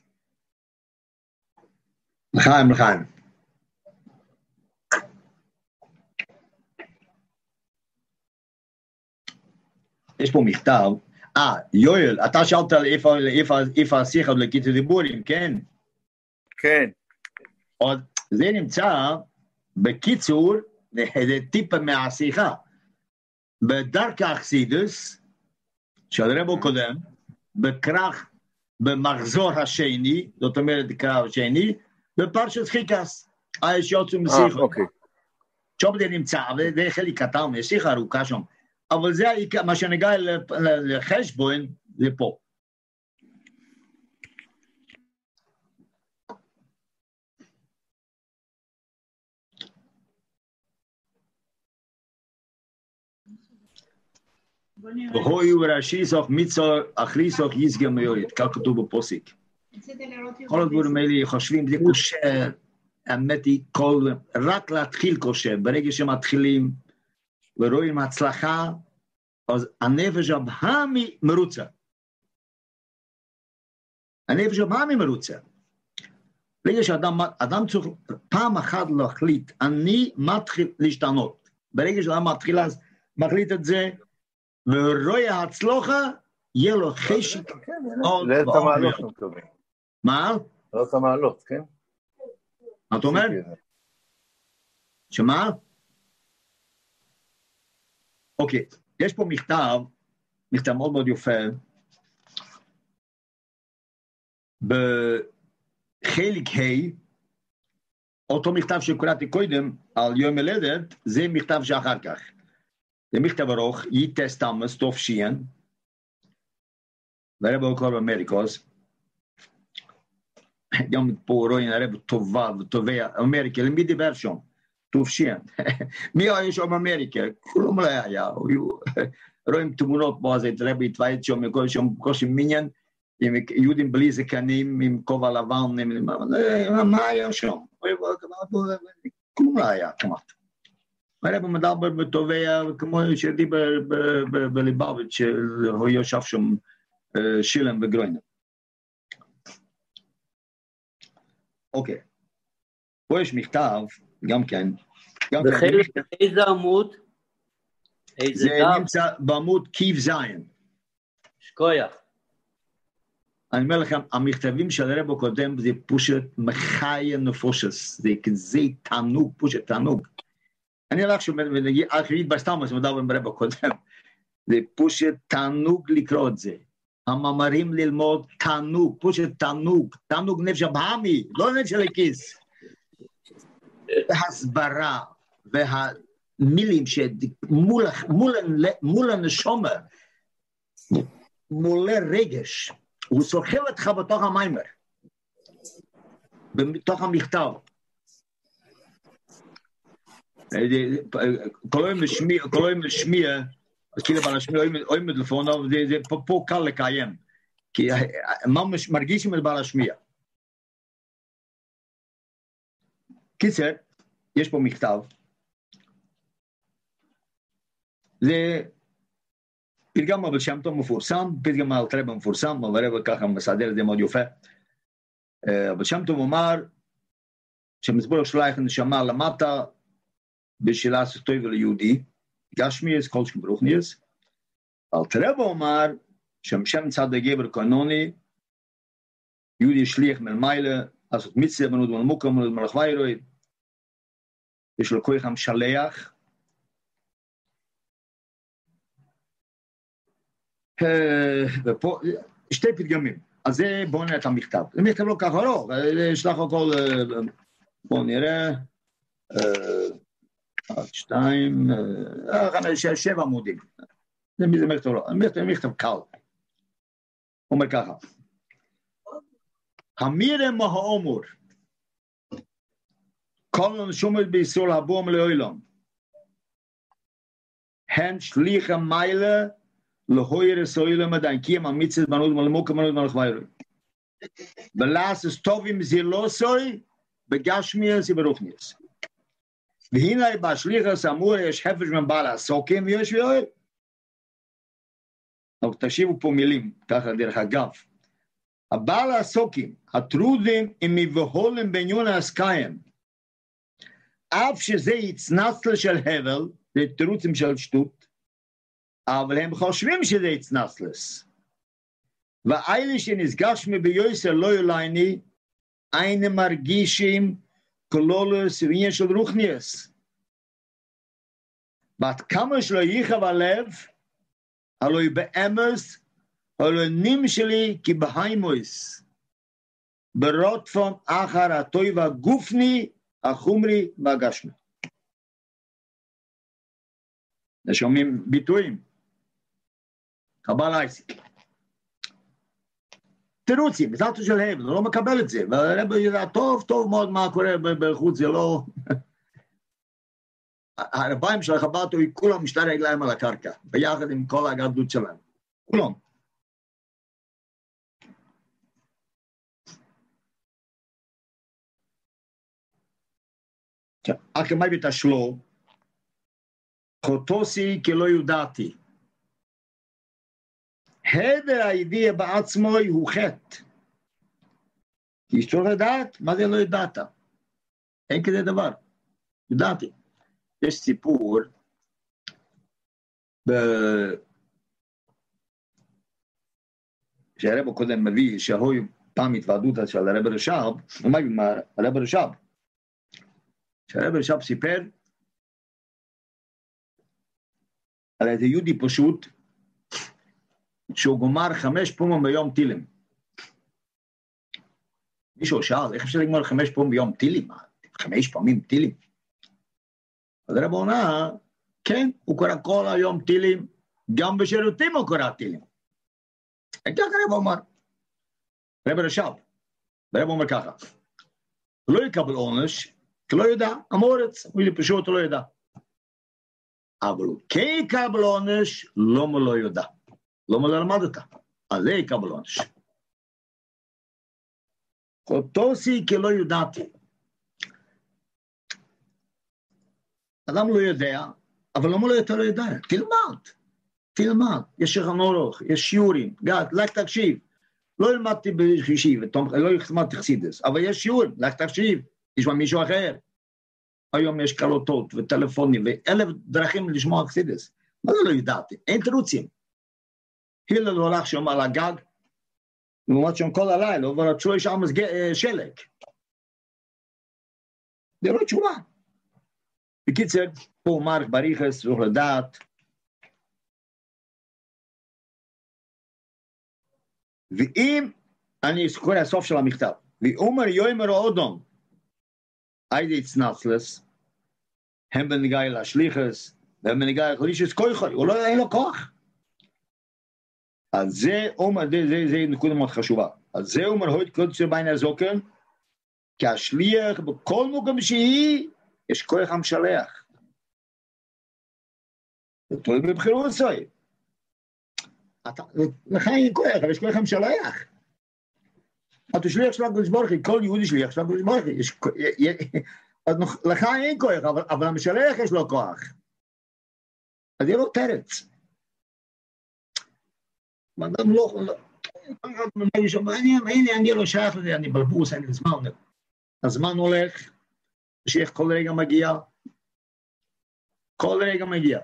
לחיים. יש פה מכתב, יואל, אתה שאלת איפה השיחה לקיצור דיבורים, כן? כן. עוד זה נמצא בקיצור, זה טיפה מהשיחה, בדרכי אכסידוס, של רבו קודם, בכרך, במחזור השני, זאת אומרת כרך השני, בפרשת חיקס, יש יוצאים בשיחה. אוקיי. שוב זה נמצא, זה חלק קטן, יש שיחה ארוכה שם. אבל זה מה שנגע לחשבון, זה פה. והוי ורשיסוך מיצור אחריסוך יסגר מיורית, כך כתוב בפוסק. כל הדברים האלה חושבים, זה קושר, האמת היא, רק להתחיל קושר, ברגע שמתחילים, ורואים הצלחה, אז הנפש הבהמי מרוצה. הנפש הבהמי מרוצה. ברגע שאדם צריך פעם אחת להחליט, אני מתחיל להשתנות. ברגע שאדם מתחיל מחליט את זה, ורואה הצלחה, יהיה לו חשק. זה את המעלות, אני מקווה. מה? זה את המעלות, כן? מה אתה אומר? שמה? אוקיי, יש פה מכתב מאוד מאוד יפה, בחלק ה', אותו מכתב שקראתי קודם על יום הולדת, זה מכתב שאחר כך. זה מכתב ארוך, ייטס תמס, טוב שיין, והרבה הוא קורא באמריקוס, גם פה רואים הרבה טובה וטובה, אמריקה, למי דיבר שם? טוב שיין. מי היה שם אמריקה? כלום לא היה, רואים תמונות פה, אז את רבי התוויית שם, קושי מיניאן, עם יהודים בלי זקנים, עם כובע לבן, מה היה שם? כלום לא היה כמעט. הרב מדבר בטובע, כמו שדיבר בליבאביץ' שהוא יושב שם שילם וגרוינר. אוקיי. פה יש מכתב, גם כן. איזה עמוד? זה נמצא בעמוד קיב זין. שקויה. אני אומר לכם, המכתבים של הרב הקודם זה פושט מחיה נפושס, זה כזה תענוג, פושט תענוג. אני הלך אחרית בסתמה, שמדברים ברבע קודם, זה פשוט תענוג לקרוא את זה. המאמרים ללמוד תענוג, פשוט תענוג נפש הבאמי, לא נפש הלכיס. והסברה, והמילים מול הנשומה, מול רגש, הוא סוחב אותך בתוך המיימר, בתוך המכתב. כל היום לשמיע, אז כאילו בלשמיע, או עם הטלפון, זה פה קל לקיים, כי מרגישים את בלשמיע. קיצר, יש פה מכתב, זה פתגם אבל שם טוב מפורסם, פתגם על טרבא מפורסם, אבל רבא ככה מסדר את זה מאוד יפה. אבל שם טוב אומר, שמזבור שלייך נשמה למטה, בשאלה סטוי וליהודי, גשמיאס, כל שברוכניאס, על טרבא אומר, שם צד הגבר קנוני, יהודי שליח מלמיילה, לעשות מצווה בנות ולמוקה, בנות מלך ויירוי, יש לו כוח המשלח, ופה שתי פתגמים, אז זה בואו נראה את המכתב, זה מכתב לא ככה לא, אשלח הכל, בואו נראה, 1, 2, 5, 6, 7 עמודים, זה מכתב לא, מכתב קל, אומר ככה, המירם האומר, כל נשומת בישראל הבום לעולם, הן שליח המיילה, להויר סוילם עדיין, כי הם המצאת בנות מלמוקה בנות מלך ויירוי. ולעס טובים זה לא סוי, בגשמיאס וברוכניאס. והנה בשליחס אמור יש חפש מבעל הסוקים ויש ויואל. אבל תשיבו פה מילים, ככה דרך אגב. הבעל הסוקים, הטרודים עם מבהולים בניון העסקיים, אף שזה יצנצל של הבל, זה תירוצים של שטות, אבל הם חושבים שזה יצנסלס. ואלה שנסגש מביוסר לא יולייני, אין מרגישים כלולוס ועניין של רוחניאס. בת כמה שלא ייחב הלב, הלוא באמס, הלוא נמשלי כי בהיימוס, ברודפם אחר הטוב הגופני, החומרי והגשמי. שומעים ביטויים. קבל אייסיק. תירוצים, בזלתו של הבל, הוא לא מקבל את זה, והרב יודע טוב מאוד מה קורה בחוץ, זה לא... הרביים של החב"ד, כולם משתי רגליים על הקרקע, ביחד עם כל הגדלות שלהם. כולם. אחרי בתשלו, חוטוסי כי לא יודעתי. הדר הידיע בעצמו הוא חטא. כי יש צורך לדעת, מה זה לא ידעת? אין כזה דבר. ידעתי. יש סיפור שהרב קודם מביא, שהוי פעם התוועדות של הרב רש"ב, ומה עם הרב רש"ב? שהרב רש"ב סיפר על איזה יהודי פשוט, שהוא גומר 5 פעמים ביום תילים. מישהו שאל, איך אפשר לגמור 5 פעמים ביום תילים? 5 פעמים תילים? אז הרב עונה, כן, הוא קורא כל היום תילים, גם בשירותים הוא קורא תילים. ככה הרב אומר. הרב רש"ב, הרב אומר ככה, לא יקבל עונש, כי לא ידע, המורץ, הוא פשוט לא ידע. אבל הוא כן יקבל עונש, למה לא ידע. למה לא למדת? אז זה יקבל עונש. חוטוסי כי לא ידעתי. אדם לא יודע, אבל למה לא אתה לא יודע? תלמד. יש שולחן אורך, יש שיעורים, גד, לך תקשיב. לא למדתי בחישיב, לא למדתי חסידס, אבל יש שיעור, לך תקשיב, תשמע מישהו אחר. היום יש קלטות וטלפונים ו1000 דרכים לשמוע חסידס. מה זה לא ידעתי? אין תירוצים. הלל הוא הלך שם על הגג, הוא עמד שם כל הלילה, הוא אומר, תשוי שם שלג. זה לא תשובה. בקיצר, פה מרק בריחס, צריך לדעת. ואם, אני קורא הסוף של המכתב, ואומר יאמר אודום, איידי צנצלס, הם בנגעי להשליחס, והם בנגעי לחלישס כוחי, הוא לא אין לו כוח. אז זה אומר, זה נקודה מאוד חשובה. אז זה אומר, הויד קודצר בין הזוקן, כי השליח בכל מקום שהיא, יש כוח המשלח. זה תלוי בבחירות סוי. לך אין כוח, אבל יש כוח המשלח. אתה שליח של הקדוש ברוך הוא, כל יהודי שליח של הקדוש ברוך הוא. לך אין כוח, אבל המשלח יש לו כוח. אז יהיה לו תרץ. אדם לא... אני לא שייך לזה, אני בלבוס, אני זמן. הזמן הולך, משיח כל רגע מגיע. כל רגע מגיע.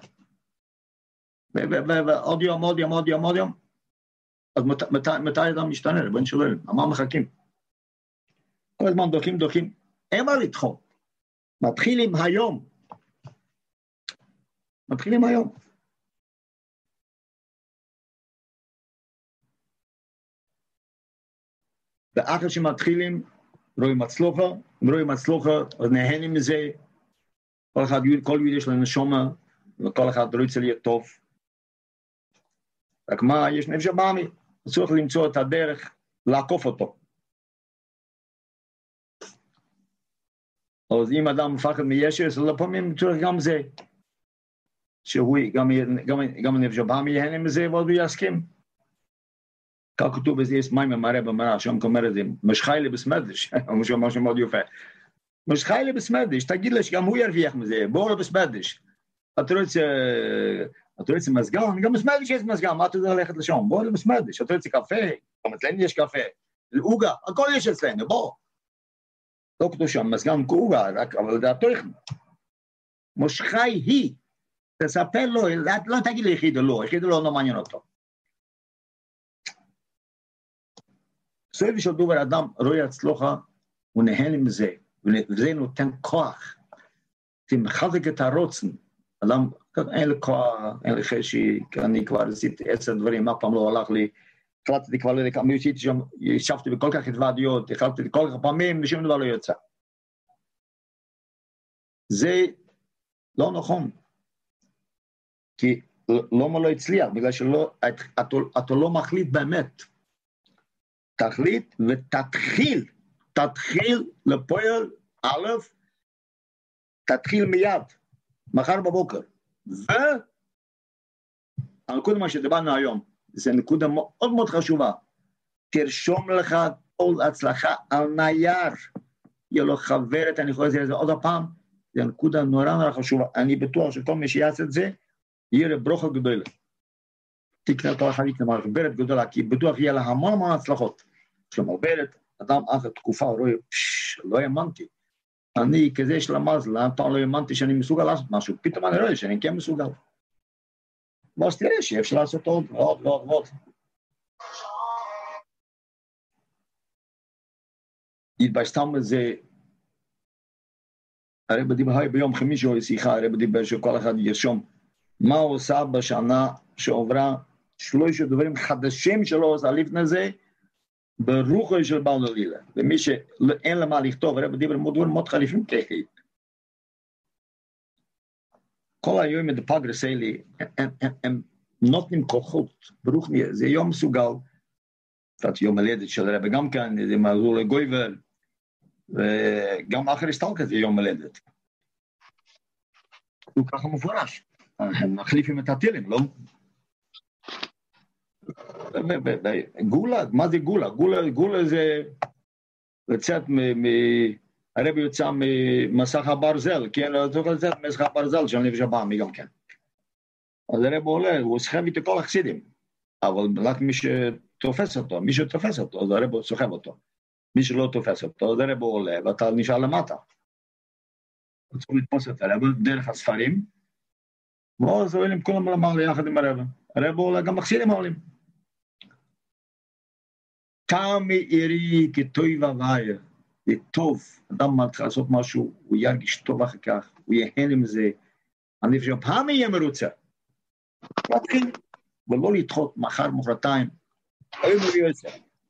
ועוד יום, עוד יום, עוד יום, עוד יום. אז מתי אדם משתנה? בואי נשאל, מה מחכים? כל הזמן דוחים. אין מה לדחום. מתחילים היום. ואחר שמתחילים, רואים מצלוחה, אז נהנים מזה. כל יהודי יש לו נשמה, וכל אחד רוצה להיות טוב. רק מה, יש נפש הבאמי, צריך למצוא את הדרך, לעקוף אותו. אז אם אדם מפחד מישהו, אז לפעמים צריך גם זה, שהוא, גם הנפש הבאמי יהנה מזה, ועוד הוא יסכים. כך כתוב בזה, יש מים המראה במראה, שם אומר את זה, משחיילי בסמדש, משהו מאוד יפה. משחיילי בסמדש, תגיד לה שגם הוא ירוויח מזה, בואו לו בסמדש. אתה רוצה מזגן, גם בסמדש יש מזגן, מה אתה יודע ללכת לשם? בואו לו בסמדש, אתה רוצה קפה, גם אצלנו יש קפה, עוגה, הכל יש אצלנו, בואו. לא כתוב שם, מזגן כעוגה, אבל זה התוכן. משחי היא, תספר לו, לא תגיד לי יחיד או לא מעניין אותו. סויבי של דובר אדם רואה הצלוחה, הוא נהנה מזה, וזה נותן כוח. תמחזק את הרוצן. אדם, אין לי כוח, אין לי חשי, אני כבר עשיתי 10 דברים, אף פעם לא הלך לי, החלטתי כבר לכמה, ישבתי בכל כך התוועדיות, החלטתי כל כך פעמים, ושום דבר לא יוצא. זה לא נכון. כי למה לא הצליח? בגלל שאתה לא מחליט באמת. תחליט תתחיל לפועל א', תתחיל מיד, מחר בבוקר. והנקודה מה שדיברנו היום, זה נקודה מאוד מאוד חשובה. תרשום לך כל הצלחה על נייר. יהיה לו חברת, אני יכול לעשות את זה עוד הפעם, זה נקודה נורא חשובה. אני בטוח שכל מי שיעשה את זה, יהיה ברכה גדולה. תקנה כל אחד יקנה חברת גדולה, כי בטוח יהיה לה המון הצלחות. כשמרברת, אדם אחרי תקופה רואה, לא האמנתי. אני כזה של המזל, פעם לא האמנתי שאני מסוגל לעשות משהו, פתאום אני רואה שאני כן מסוגל. ואז תראה שאפשר לעשות עוד. התבשתם בזה, הרב דיבר ביום חמישי או שיחה, הרב דיבר שכל אחד ירשום, מה הוא עושה בשנה שעוברה, 3 דברים חדשים שלו עושה לפני זה, ברוחו של בעל הלילה, ומי שאין למה לכתוב, הרב דיבר מאוד חליפים כאלה. כל היום את הפגרס האלה, הם נותנים כוחות, ברוך נהיה, זה יום מסוגל, קצת יום הלדת של הרב, גם כאן, זה מעזור לגויבר, וגם אחר הסתלקת זה יום הלדת. הוא ככה מפורש, הם מחליפים את הטילים, לא? גולה, מה זה גולה? גולה זה לצאת הרב יוצא ממסך הברזל, כן? צריך לצאת ממסך הברזל של נפש הבאמי גם כן. אז הרב עולה, הוא סחב איתו כל החסידים, אבל רק מי שתופס אותו, אז הרב סוחב אותו. מי שלא תופס אותו, אז הרב עולה, ואתה נשאר למטה. צריך לתפוס את הרב דרך הספרים, ואז עולים כולם למעלה יחד עם הרב. הרב עולה, גם החסידים עולים. תמי עירי כתוי ובאי, זה טוב, אדם מתחיל לעשות משהו, הוא ירגיש טוב אחר כך, הוא יהנה מזה, הנפש הפעם יהיה מרוצה. להתחיל, ולא לדחות מחר, מחרתיים, היום הוא יוצא.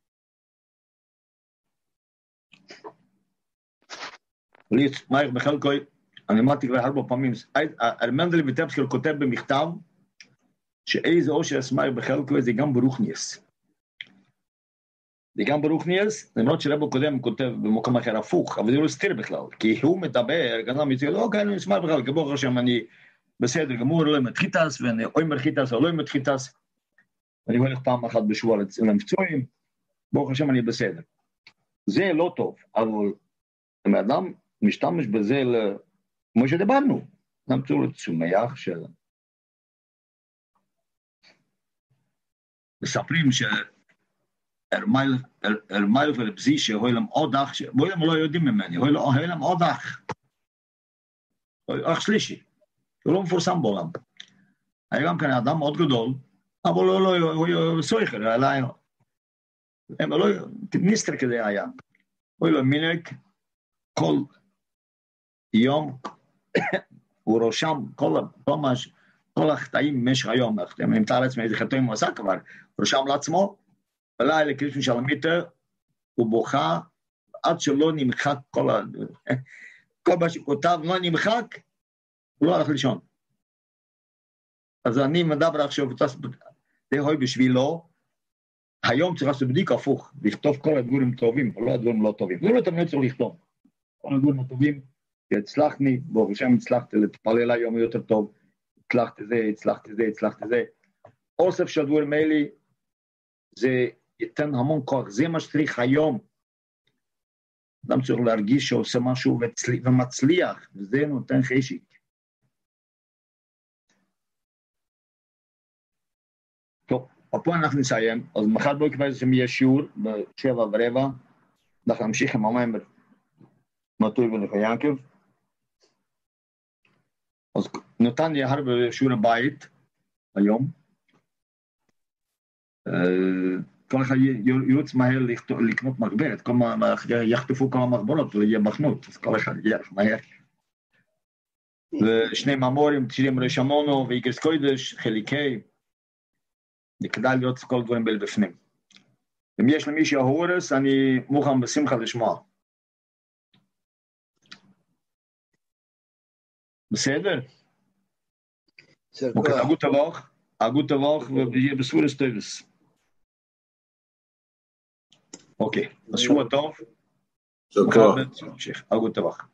ליץ, מאיר בחלקוי, אני אמרתי כבר הרבה פעמים, מנדלי ויטבסקי כותב במכתב, שאיזה אושר מאיר בחלקוי זה גם ברוכניאס. זה גם ברוכניאס, למרות שרבו קודם כותב במקום אחר הפוך, אבל זה לא סתיר בכלל, כי הוא מדבר, גנם יצא, לא, כן, אני אשמח בכלל, כבור השם, אני בסדר גמור, לא מתחיתס, ואני אוי מרחיתס, או לא מתחיתס, ואני הולך פעם אחת בשבוע למפצועים, ברוך השם, אני בסדר. זה לא טוב, אבל אם האדם משתמש בזה, כמו שדיברנו, נמצאו לצומח של... מספרים ארמייל ולבזי שהוילם עוד אח, בוילם לא יודעים ממני, הוילם עוד אח, אח שלישי, הוא לא מפורסם בעולם. היה גם כאן אדם מאוד גדול, אבל הוא סויכר, היה ניסטר כזה היה. הוילם מינק, כל יום, הוא רושם כל החטאים במשך היום, אני מתאר לעצמי איזה חטאים הוא עשה כבר, רושם לעצמו, בלילה לקרישון של המיטר, הוא בוכה, עד שלא נמחק כל מה שכותב לא נמחק, הוא לא הלך לישון. אז אני מדבר עכשיו, זה הוי בשבילו, היום צריך לעשות בדיוק הפוך, לכתוב כל הדברים טובים, ולא הדברים לא טובים. זה לא תמיד צריך לכתוב. כל הדברים הטובים, הצלחני, ברוך השם הצלחתי להתפלל היום יותר טוב, הצלחתי זה. אוסף של הדברים האלה, זה ייתן המון כוח, זה מה שצריך היום. אדם צריך להרגיש שעושה משהו ומצליח, וזה נותן חשיק. טוב, פה אנחנו נסיים, אז מחר בוקר יהיה שיעור ב7:15, אנחנו נמשיך עם המים מטוי ונחוינקב. אז נתן לי הרבה שיעורי בית היום, כל אחד ירוץ מהר לקנות מחברת, יחטפו כמה מחברות ויהיה בחנות, אז כל אחד ילך מהר. ושני מאמורים, תשירים רשמונו ואיגרס קוידש, חליקי, וכדאי לראות כל דברים בל בפנים. אם יש למישהו ההורס, אני מוכן בשמחה לשמוע. בסדר? אוקיי, אגות תבוך ויהיה בסורס טויבס. אוקיי, אז שבוע טוב. שבוע. אגות תבוך.